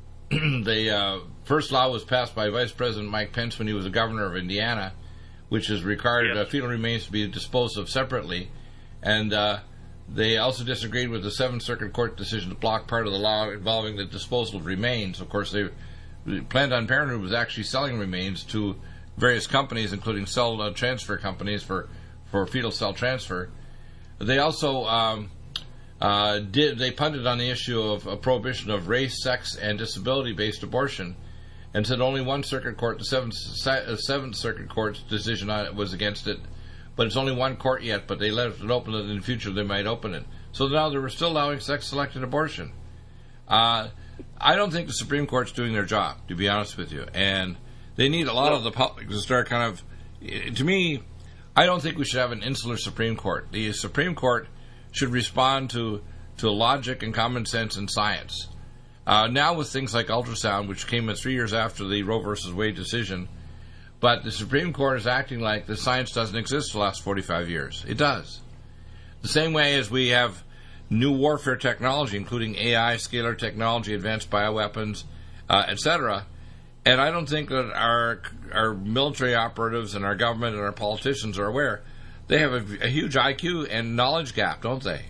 the uh, first law was passed by Vice President Mike Pence when he was the governor of Indiana, which has required yes. uh, fetal remains to be disposed of separately. And uh, they also disagreed with the Seventh Circuit Court decision to block part of the law involving the disposal of remains. Of course, they Planned Parenthood was actually selling remains to various companies, including cell uh, transfer companies for, for fetal cell transfer. They also um, uh, did they punted on the issue of a prohibition of race, sex, and disability-based abortion, and said only one circuit court, the Seventh, Seventh Circuit Court's decision on it was against it. But it's only one court yet, but they left it open that in the future they might open it. So now they were still allowing sex-selected abortion. Uh, I don't think the Supreme Court's doing their job, to be honest with you, and they need a lot of the public to start kind of... To me, I don't think we should have an insular Supreme Court. The Supreme Court should respond to, to logic and common sense and science. Uh, now with things like ultrasound, which came in three years after the Roe versus Wade decision, but the Supreme Court is acting like the science doesn't exist for the last forty-five years. It does. The same way as we have new warfare technology, including A I, scalar technology, advanced bioweapons, uh, et cetera. And I don't think that our our military operatives and our government and our politicians are aware. They have a, a huge I Q and knowledge gap, don't they?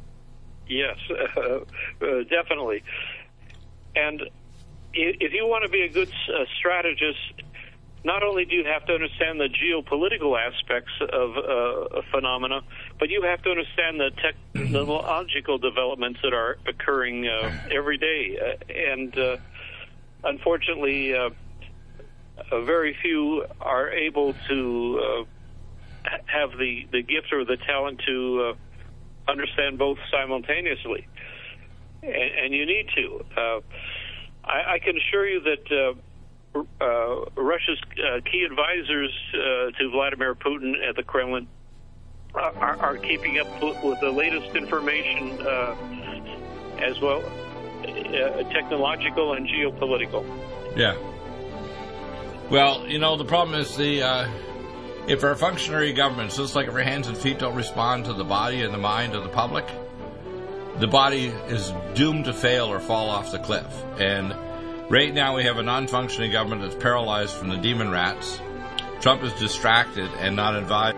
Yes, uh, uh, definitely. And if you want to be a good uh, strategist, not only do you have to understand the geopolitical aspects of uh, a phenomena, but you have to understand the technological developments that are occurring uh, every day. Uh, and uh, unfortunately, uh, uh, very few are able to uh, have the, the gift or the talent to uh, understand both simultaneously. And, and you need to. Uh, I, I can assure you that uh, Uh, Russia's uh, key advisors uh, to Vladimir Putin at the Kremlin are, are, are keeping up with the latest information uh, as well, uh, technological and geopolitical. Yeah. Well, you know, the problem is the uh, if our functionary governments, just like if our hands and feet don't respond to the body and the mind of the public, the body is doomed to fail or fall off the cliff. And right now we have a non-functioning government that's paralyzed from the demon rats. Trump is distracted and not advised.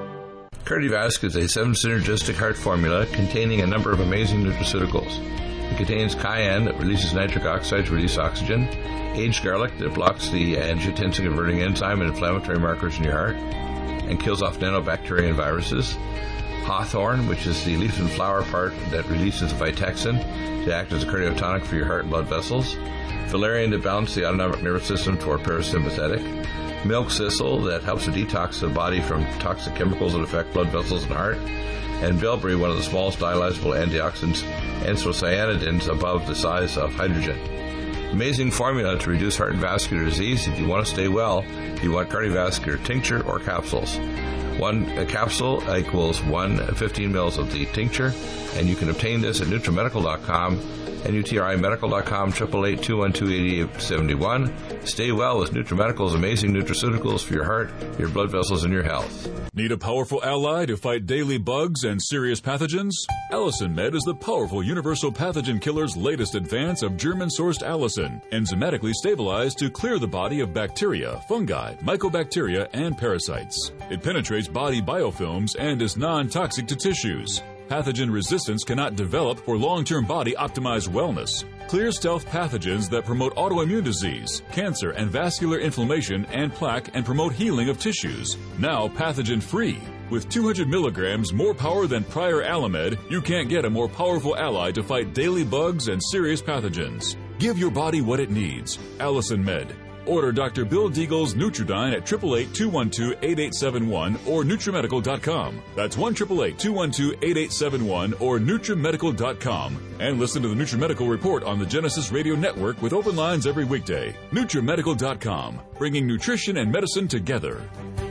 Cardiovasc is a seven synergistic heart formula containing a number of amazing nutraceuticals. It contains cayenne that releases nitric oxide to release oxygen, aged garlic that blocks the angiotensin-converting enzyme and inflammatory markers in your heart and kills off nanobacteria and viruses, hawthorn, which is the leaf and flower part that releases vitexin to act as a cardiotonic for your heart and blood vessels, valerian to balance the autonomic nervous system toward parasympathetic, milk thistle that helps to detox the body from toxic chemicals that affect blood vessels and heart, and bilberry, one of the smallest dialyzable antioxidants, anthocyanidins above the size of hydrogen. Amazing formula to reduce heart and vascular disease. If you want to stay well, you want cardiovascular tincture or capsules. One a capsule equals one fifteen mils of the tincture, and you can obtain this at NutriMedical dot com, N U T R I medical dot com, eight eight eight, two one two, eight eight seven one. Stay well with NutriMedical's amazing nutraceuticals for your heart, your blood vessels, and your health. Need a powerful ally to fight daily bugs and serious pathogens? Allicin Med is the powerful universal pathogen killer's latest advance of German-sourced allicin, enzymatically stabilized to clear the body of bacteria, fungi, mycobacteria, and parasites. It penetrates body biofilms and is non-toxic to tissues. Pathogen resistance cannot develop for long-term body-optimized wellness. Clear stealth pathogens that promote autoimmune disease, cancer and vascular inflammation and plaque and promote healing of tissues. Now pathogen-free. With two hundred milligrams more power than prior Alamed, you can't get a more powerful ally to fight daily bugs and serious pathogens. Give your body what it needs. Allicin Med. Order Doctor Bill Deagle's Nutridyne at eight eight eight, two one two, eight eight seven one or NutriMedical dot com. That's one eight eight eight, two one two, eight eight seven one or NutriMedical dot com. And listen to the NutriMedical Report on the Genesis Radio Network with open lines every weekday. NutriMedical dot com, bringing nutrition and medicine together.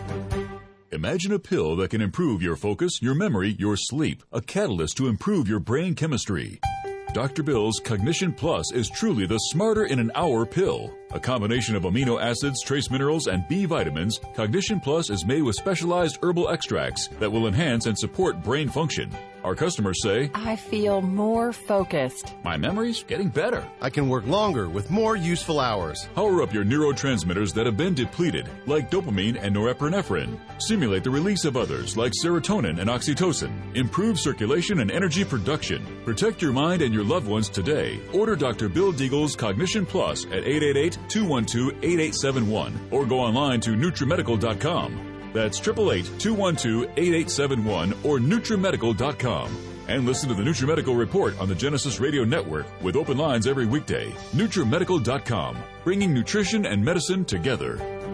Imagine a pill that can improve your focus, your memory, your sleep, a catalyst to improve your brain chemistry. Doctor Bill's Cognition Plus is truly the smarter in an hour pill. A combination of amino acids, trace minerals, and B vitamins, Cognition Plus is made with specialized herbal extracts that will enhance and support brain function. Our customers say, I feel more focused. My memory's getting better. I can work longer with more useful hours. Power up your neurotransmitters that have been depleted, like dopamine and norepinephrine. Stimulate the release of others, like serotonin and oxytocin. Improve circulation and energy production. Protect your mind and your loved ones today. Order Doctor Bill Deagle's Cognition Plus at eight eight eight, two one two, eight eight seven one or go online to NutriMedical dot com. That's eight eight eight, two one two, eight eight seven one or NutriMedical dot com. And listen to the NutriMedical Report on the Genesis Radio Network with open lines every weekday. NutriMedical dot com, bringing nutrition and medicine together.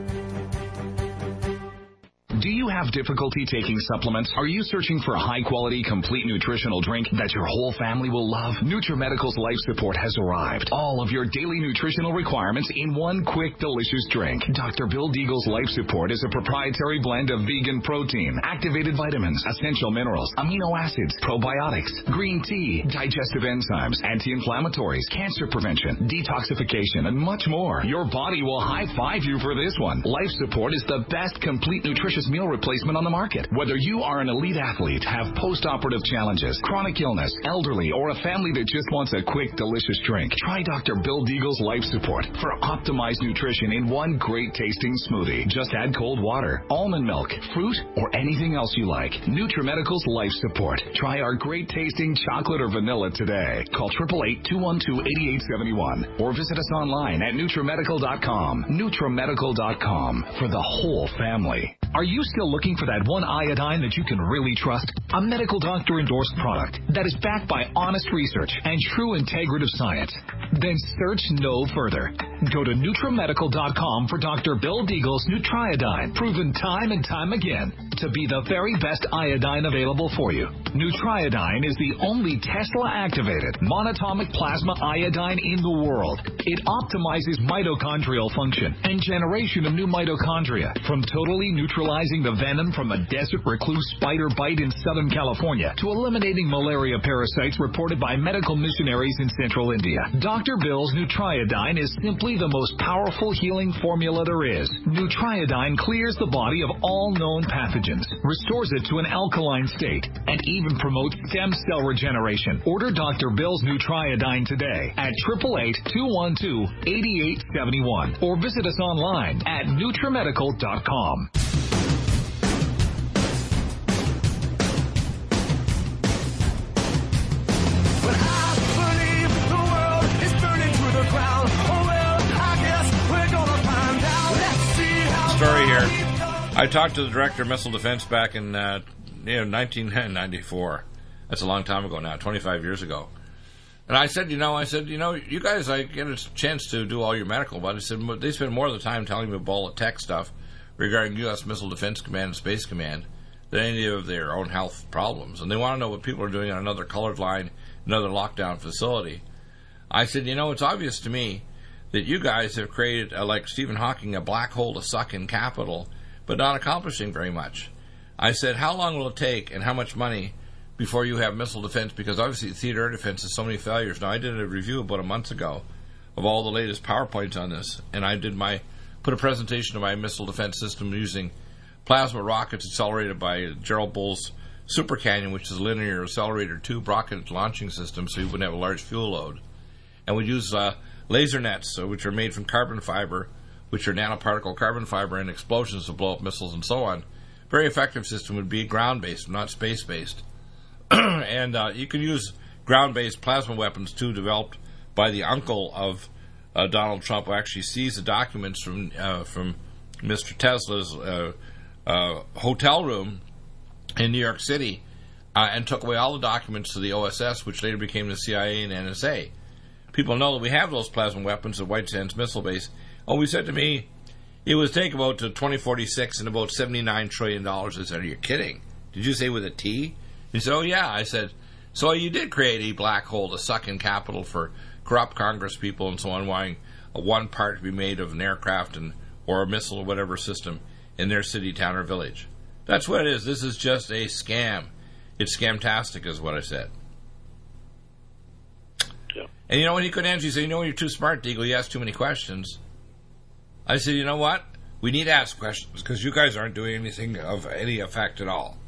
Do you have difficulty taking supplements? Are you searching for a high-quality, complete nutritional drink that your whole family will love? NutriMedical's Life Support has arrived. All of your daily nutritional requirements in one quick, delicious drink. Doctor Bill Deagle's Life Support is a proprietary blend of vegan protein, activated vitamins, essential minerals, amino acids, probiotics, green tea, digestive enzymes, anti-inflammatories, cancer prevention, detoxification, and much more. Your body will high-five you for this one. Life Support is the best complete nutritious meal replacement on the market. Whether you are an elite athlete, have post-operative challenges, chronic illness, elderly, or a family that just wants a quick, delicious drink, try Doctor Bill Deagle's Life Support for optimized nutrition in one great tasting smoothie. Just add cold water, almond milk, fruit, or anything else you like. NutriMedical's Life Support. Try our great tasting chocolate or vanilla today. Call eight eight eight, two one two, eight eight seven one or visit us online at NutriMedical dot com. NutriMedical dot com for the whole family. Are you still looking for that one iodine that you can really trust? A medical doctor endorsed product that is backed by honest research and true integrative science? Then search no further. Go to NutriMedical dot com for Doctor Bill Deagle's Nutriodine, proven time and time again to be the very best iodine available for you. Nutriodine is the only Tesla-activated monatomic plasma iodine in the world. It optimizes mitochondrial function and generation of new mitochondria, from totally neutralizing the venom from a desert recluse spider bite in Southern California to eliminating malaria parasites reported by medical missionaries in central India. Doctor Bill's Nutriodine is simply the most powerful healing formula there is. Nutriodine clears the body of all known pathogens, restores it to an alkaline state, and even promotes stem cell regeneration. Order Doctor Bill's Nutriodine today at eight eight eight, two one two, eight eight seven one or visit us online at NutriMedical dot com. But I believe I talked to the director of missile defense back in uh, you know, nineteen ninety-four. That's a long time ago now, twenty-five years ago. And I said, you know, I said, you know, you guys, I get a chance to do all your medical, but I said, they spend more of the time telling me about all the tech stuff regarding U S Missile Defense Command and Space Command than any of their own health problems. And they want to know what people are doing on another colored line, another lockdown facility. I said, you know, it's obvious to me that you guys have created, uh, like Stephen Hawking, a black hole to suck in capital, but not accomplishing very much. I said, how long will it take and how much money before you have missile defense? Because obviously theater air defense has so many failures. Now, I did a review about a month ago of all the latest PowerPoints on this, and I did my put a presentation of my missile defense system using plasma rockets accelerated by Gerald Bull's Super Canyon, which is a linear accelerator tube rocket launching system, so you wouldn't have a large fuel load. And we'd use uh, laser nets, uh, which are made from carbon fiber, which are nanoparticle carbon fiber, and explosions to blow up missiles and so on. Very effective system would be ground-based, not space-based. and uh, you can use ground-based plasma weapons, too, developed by the uncle of uh, Donald Trump, who actually seized the documents from uh, from Mister Tesla's uh, uh, hotel room in New York City uh, and took away all the documents to the O S S, which later became the C I A and N S A. People know that we have those plasma weapons at White Sands Missile Base. Oh, he said to me, it would take about to twenty forty-six and about seventy-nine trillion dollars. I said, are you kidding? Did you say with a T? He said, oh, yeah. I said, so you did create a black hole to suck in capital for corrupt Congress people and so on, wanting a one part to be made of an aircraft and or a missile or whatever system in their city, town, or village. That's what it is. This is just a scam. It's scamtastic is what I said. Yeah. And you know, when he couldn't answer, he said, you know, when you're too smart, Deagle, you ask too many questions. I said, you know what? We need to ask questions because you guys aren't doing anything of any effect at all.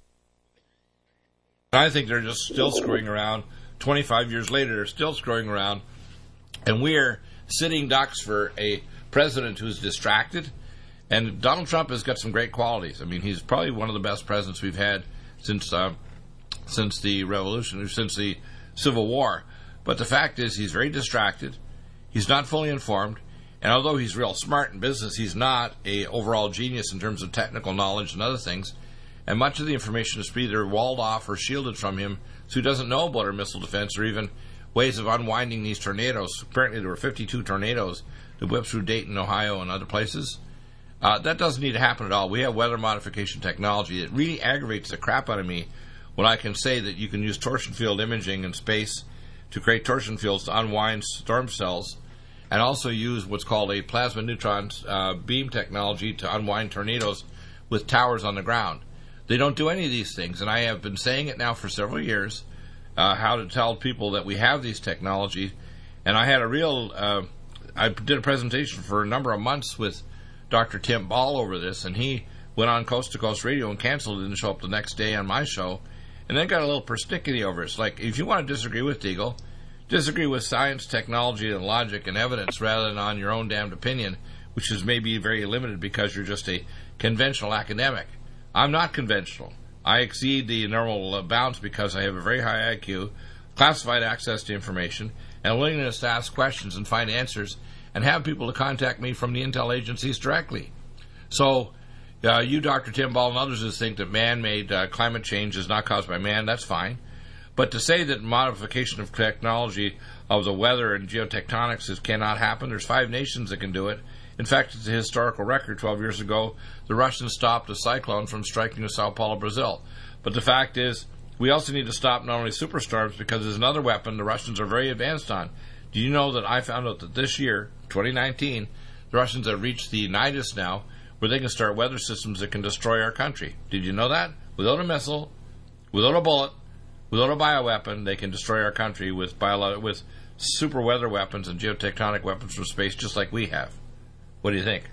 I think they're just still screwing around. twenty-five years later, they're still screwing around. And we're sitting ducks for a president who's distracted. And Donald Trump has got some great qualities. I mean, he's probably one of the best presidents we've had since uh, since the revolution, or since the Civil War. But the fact is, he's very distracted. He's not fully informed. And although he's real smart in business, he's not a overall genius in terms of technical knowledge and other things. And much of the information is either walled off or shielded from him, so he doesn't know about our missile defense or even ways of unwinding these tornadoes. Apparently there were fifty-two tornadoes that whipped through Dayton, Ohio, and other places. Uh, that doesn't need to happen at all. We have weather modification technology. It really aggravates the crap out of me when I can say that you can use torsion field imaging in space to create torsion fields to unwind storm cells, and also use what's called a plasma neutron uh, beam technology to unwind tornadoes with towers on the ground. They don't do any of these things, and I have been saying it now for several years, uh, how to tell people that we have these technologies. And I had a real, uh, I did a presentation for a number of months with Doctor Tim Ball over this, and he went on Coast to Coast Radio and canceled it and show up the next day on my show, and then got a little persnickety over it. It's like, if you want to disagree with Deagle, disagree with science, technology, and logic and evidence rather than on your own damned opinion, which is maybe very limited because you're just a conventional academic. I'm not conventional. I exceed the normal bounds because I have a very high I Q, classified access to information, and a willingness to ask questions and find answers and have people to contact me from the intel agencies directly. So, uh, you, Doctor Tim Ball, and others who think that man-made uh, climate change is not caused by man, that's fine. But to say that modification of technology of the weather and geotectonics is, cannot happen, there's five nations that can do it. In fact, it's a historical record. Twelve years ago, the Russians stopped a cyclone from striking the Sao Paulo, Brazil. But the fact is, we also need to stop not only superstorms, because there's another weapon the Russians are very advanced on. Do you know that I found out that this year, twenty nineteen, the Russians have reached the nidus now, where they can start weather systems that can destroy our country? Did you know that? Without a missile, without a bullet, without a bioweapon, they can destroy our country with bio- with super weather weapons and geotectonic weapons from space, just like we have. What do you think?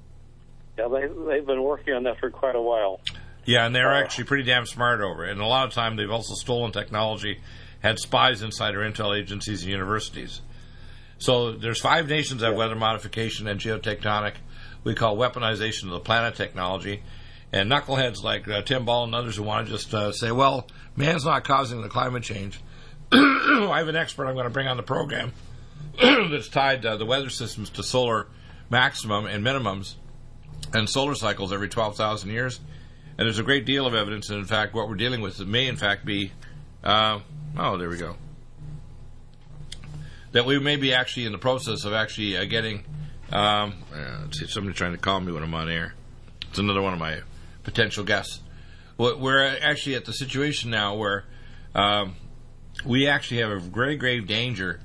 Yeah, they, they've been working on that for quite a while. Yeah, and they're uh, actually pretty damn smart over it. And a lot of time they've also stolen technology, had spies inside our intel agencies and universities. So there's five nations that have yeah. weather modification and geotectonic. We call weaponization of the planet technology. And knuckleheads like uh, Tim Ball and others who want to just uh, say, well, man's not causing the climate change. I have an expert I'm going to bring on the program that's tied uh, the weather systems to solar maximum and minimums, and solar cycles every twelve thousand years. And there's a great deal of evidence, and in fact, what we're dealing with may in fact be, uh, oh, there we go, that we may be actually in the process of actually uh, getting, um, uh, let's see, somebody trying to call me when I'm on air. It's another one of my potential guests. We're actually at the situation now where um, we actually have a very grave danger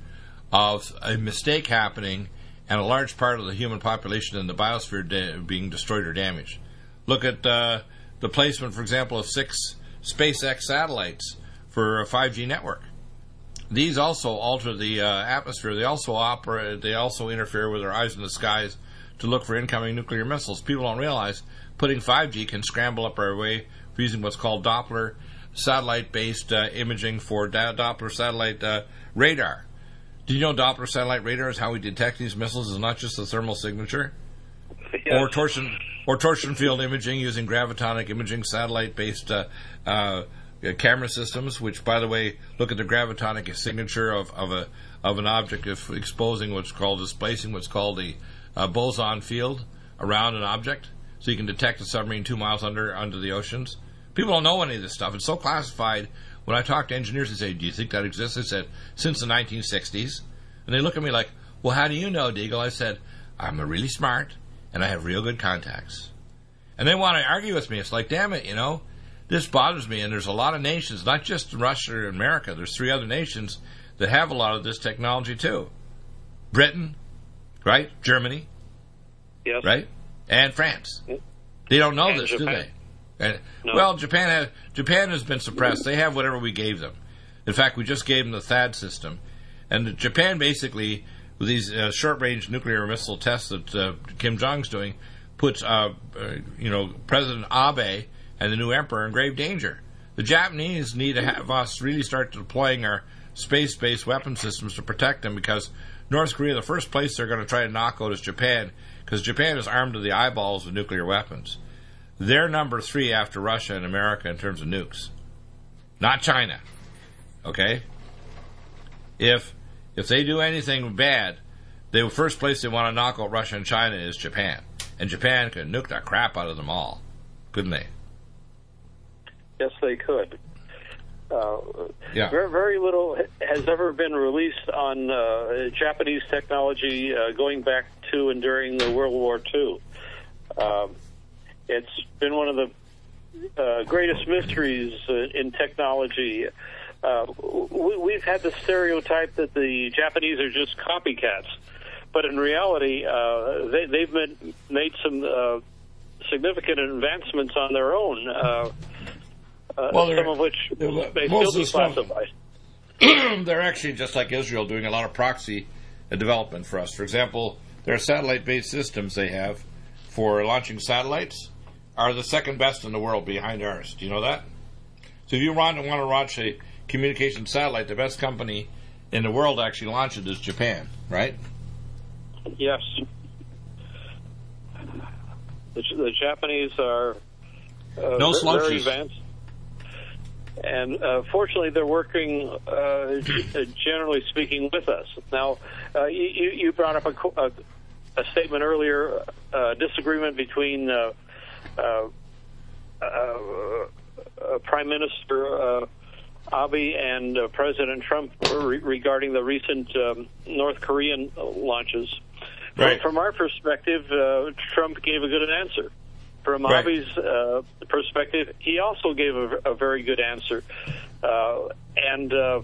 of a mistake happening and a large part of the human population in the biosphere de- being destroyed or damaged. Look at uh, the placement, for example, of six SpaceX satellites for a five G network. These also alter the uh, atmosphere. They also operate. They also interfere with our eyes in the skies to look for incoming nuclear missiles. People don't realize putting five G can scramble up our way for using what's called Doppler satellite-based uh, imaging for da- Doppler satellite uh, radar. Do you know Doppler satellite radar is how we detect these missiles? It's not just the thermal signature. Yes. Or torsion, or torsion field imaging using gravitonic imaging satellite-based uh, uh, camera systems, which, by the way, look at the gravitonic signature of, of a of an object, if exposing what's called displacing what's called the uh, boson field around an object, so you can detect a submarine two miles under under the oceans. People don't know any of this stuff. It's so classified. When I talk to engineers and say, "Do you think that exists?" I said, "Since the nineteen sixties," and they look at me like, "Well, how do you know, Deagle?" I said, "I'm a really smart." And I have real good contacts. And they want to argue with me. It's like, damn it, you know, this bothers me. And there's a lot of nations, not just Russia or America. There's three other nations that have a lot of this technology too. Britain, right? Germany, yes, right? And France. They don't know and this, Japan. do they? And, no. Well, Japan has, Japan has been suppressed. They have whatever we gave them. In fact, we just gave them the THAAD system. And Japan basically, with these uh, short-range nuclear missile tests that uh, Kim Jong's doing, puts uh, uh, you know President Abe and the new emperor in grave danger. The Japanese need to have us really start deploying our space-based weapon systems to protect them, because North Korea, the first place they're going to try to knock out is Japan, because Japan is armed to the eyeballs with nuclear weapons. They're number three after Russia and America in terms of nukes, not China. Okay, if If they do anything bad, the first place they want to knock out Russia and China is Japan. And Japan could nuke the crap out of them all, couldn't they? Yes, they could. Uh, yeah. very, very little has ever been released on uh, Japanese technology uh, going back to and during the World War Two. Um, it's been one of the uh, greatest mysteries uh, in technology. Uh, we, we've had the stereotype that the Japanese are just copycats, but in reality, uh, they, they've made, made some uh, significant advancements on their own, uh, uh, well, some of which may still be classified. They're actually just like Israel, doing a lot of proxy development for us. For example, their satellite-based systems they have for launching satellites are the second best in the world behind ours. Do you know that? So if you want to, want to launch a communication satellite, the best company in the world to actually launch it is Japan, right? Yes. The, the Japanese are uh, no very, very advanced. And uh, fortunately, they're working, uh, generally speaking, with us. Now, uh, you, you brought up a, a, a statement earlier, uh, disagreement between uh, uh, uh, uh, Prime Minister uh, Abe and uh, President Trump re- regarding the recent um, North Korean launches. Right. From, from our perspective, uh, Trump gave a good answer. From right. Abe's uh, perspective, he also gave a, a very good answer. Uh, and uh,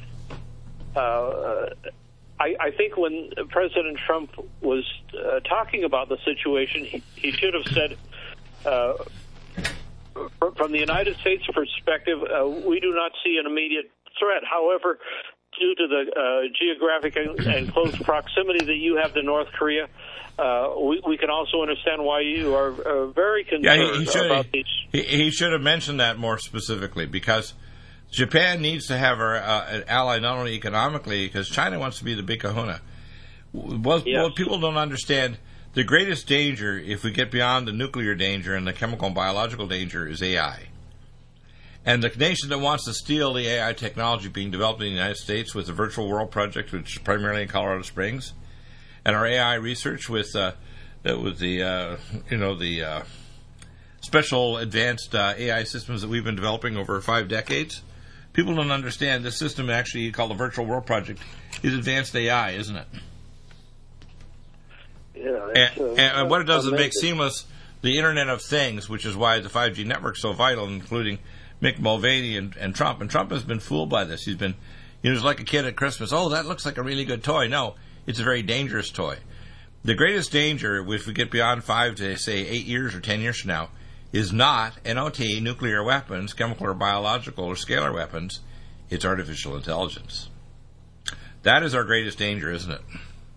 uh, I, I think when President Trump was uh, talking about the situation, he, he should have said, uh, from the United States perspective, uh, we do not see an immediate threat. However, due to the uh, geographic and, and close proximity that you have to North Korea, uh, we, we can also understand why you are uh, very concerned yeah, he, he should, about these. He, he should have mentioned that more specifically, because Japan needs to have our, uh, an ally not only economically, because China wants to be the big kahuna. What, yes. what people don't understand, the greatest danger, if we get beyond the nuclear danger and the chemical and biological danger, is A I. And the nation that wants to steal the A I technology being developed in the United States with the Virtual World Project, which is primarily in Colorado Springs, and our A I research with uh, that with the uh, you know the uh, special advanced uh, A I systems that we've been developing over five decades. People don't understand this system, actually called the Virtual World Project, is advanced A I, isn't it? Yeah, and, uh, and what it does amazing. is make seamless the Internet of Things, which is why the five G network is so vital, including Mick Mulvaney and, and Trump. And Trump has been fooled by this. He's been, you know, he's like a kid at Christmas. Oh, that looks like a really good toy. No, it's a very dangerous toy. The greatest danger, if we get beyond five to, say, eight years or ten years from now, is not N O T, nuclear weapons, chemical or biological or scalar weapons. It's artificial intelligence. That is our greatest danger, isn't it?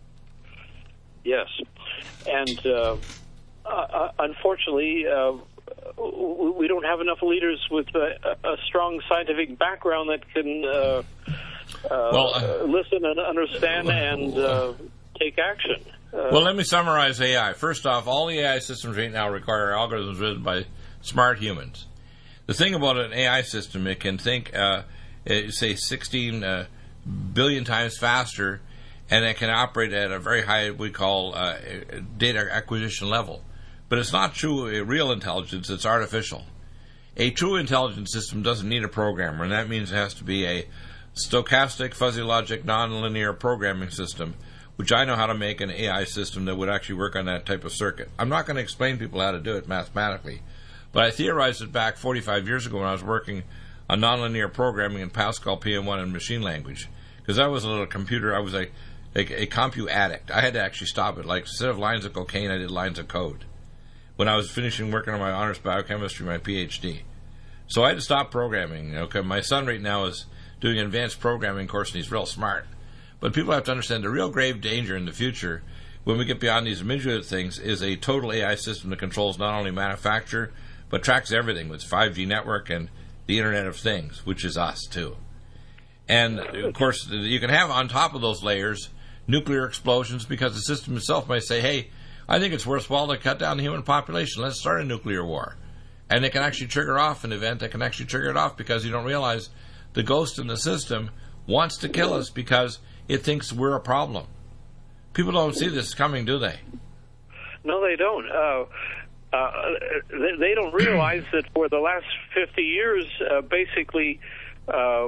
Yes. And uh, uh, unfortunately, uh, we don't have enough leaders with a, a strong scientific background that can uh, uh, well, uh, listen and understand and uh, take action. Uh, well, let me summarize A I. First off, all the A I systems right now require algorithms written by smart humans. The thing about an A I system, it can think, uh, say, sixteen uh, billion times faster, and it can operate at a very high, we call, uh, data acquisition level. But it's not true uh, real intelligence, it's artificial. A true intelligence system doesn't need a programmer, and that means it has to be a stochastic, fuzzy logic, nonlinear programming system, which I know how to make an A I system that would actually work on that type of circuit. I'm not going to explain people how to do it mathematically, but I theorized it back forty-five years ago when I was working on nonlinear programming in Pascal, P M one, and machine language. Because I was a little computer, I was a, a, a compu addict. I had to actually stop it. Like, instead of lines of cocaine, I did lines of code. When I was finishing working on my honors biochemistry, my P H D. So I had to stop programming. Okay, my son right now is doing an advanced programming course, and he's real smart. But people have to understand the real grave danger in the future, when we get beyond these immediate things, is a total A I system that controls not only manufacture, but tracks everything with five G network and the Internet of Things, which is us, too. And, of course, you can have on top of those layers nuclear explosions, because the system itself might say, hey, I think it's worthwhile to cut down the human population. Let's start a nuclear war. And it can actually trigger off an event that can actually trigger it off, because you don't realize the ghost in the system wants to kill us because it thinks we're a problem. People don't see this coming, do they? No, they don't. Uh, uh, they, they don't realize that for the last fifty years, uh, basically, uh,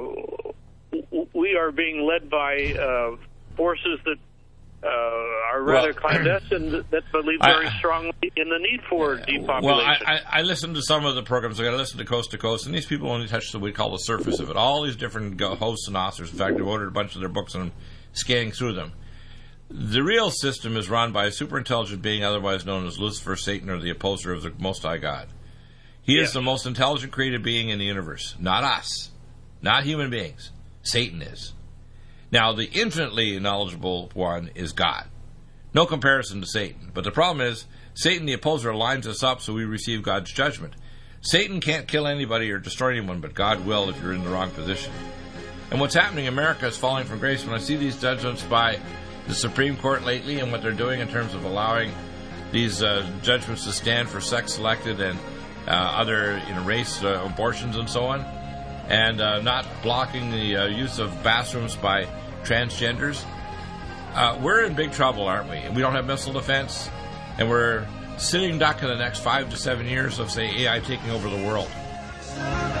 we are being led by uh, forces that uh, are rather well, clandestine that, that believe very I, strongly in the need for depopulation. Well, I, I, I listened to some of the programs. I got to listen to Coast to Coast, and these people only touch what we call the surface of it. All these different hosts and authors. In fact, I ordered a bunch of their books and I'm scanning through them. The real system is run by a super intelligent being, otherwise known as Lucifer, Satan, or the opposer of the Most High God. He yes. is the most intelligent created being in the universe. Not us. Not human beings. Satan is. Now, the infinitely knowledgeable one is God. No comparison to Satan. But the problem is, Satan, the opposer, lines us up so we receive God's judgment. Satan can't kill anybody or destroy anyone, but God will if you're in the wrong position. And what's happening, America is falling from grace. When I see these judgments by the Supreme Court lately and what they're doing in terms of allowing these uh, judgments to stand for sex-selected and uh, other you know, race uh, abortions and so on, and uh, not blocking the uh, use of bathrooms by transgenders, uh, we're in big trouble, aren't we? We don't have missile defense, and we're sitting duck in the next five to seven years of, say, A I taking over the world.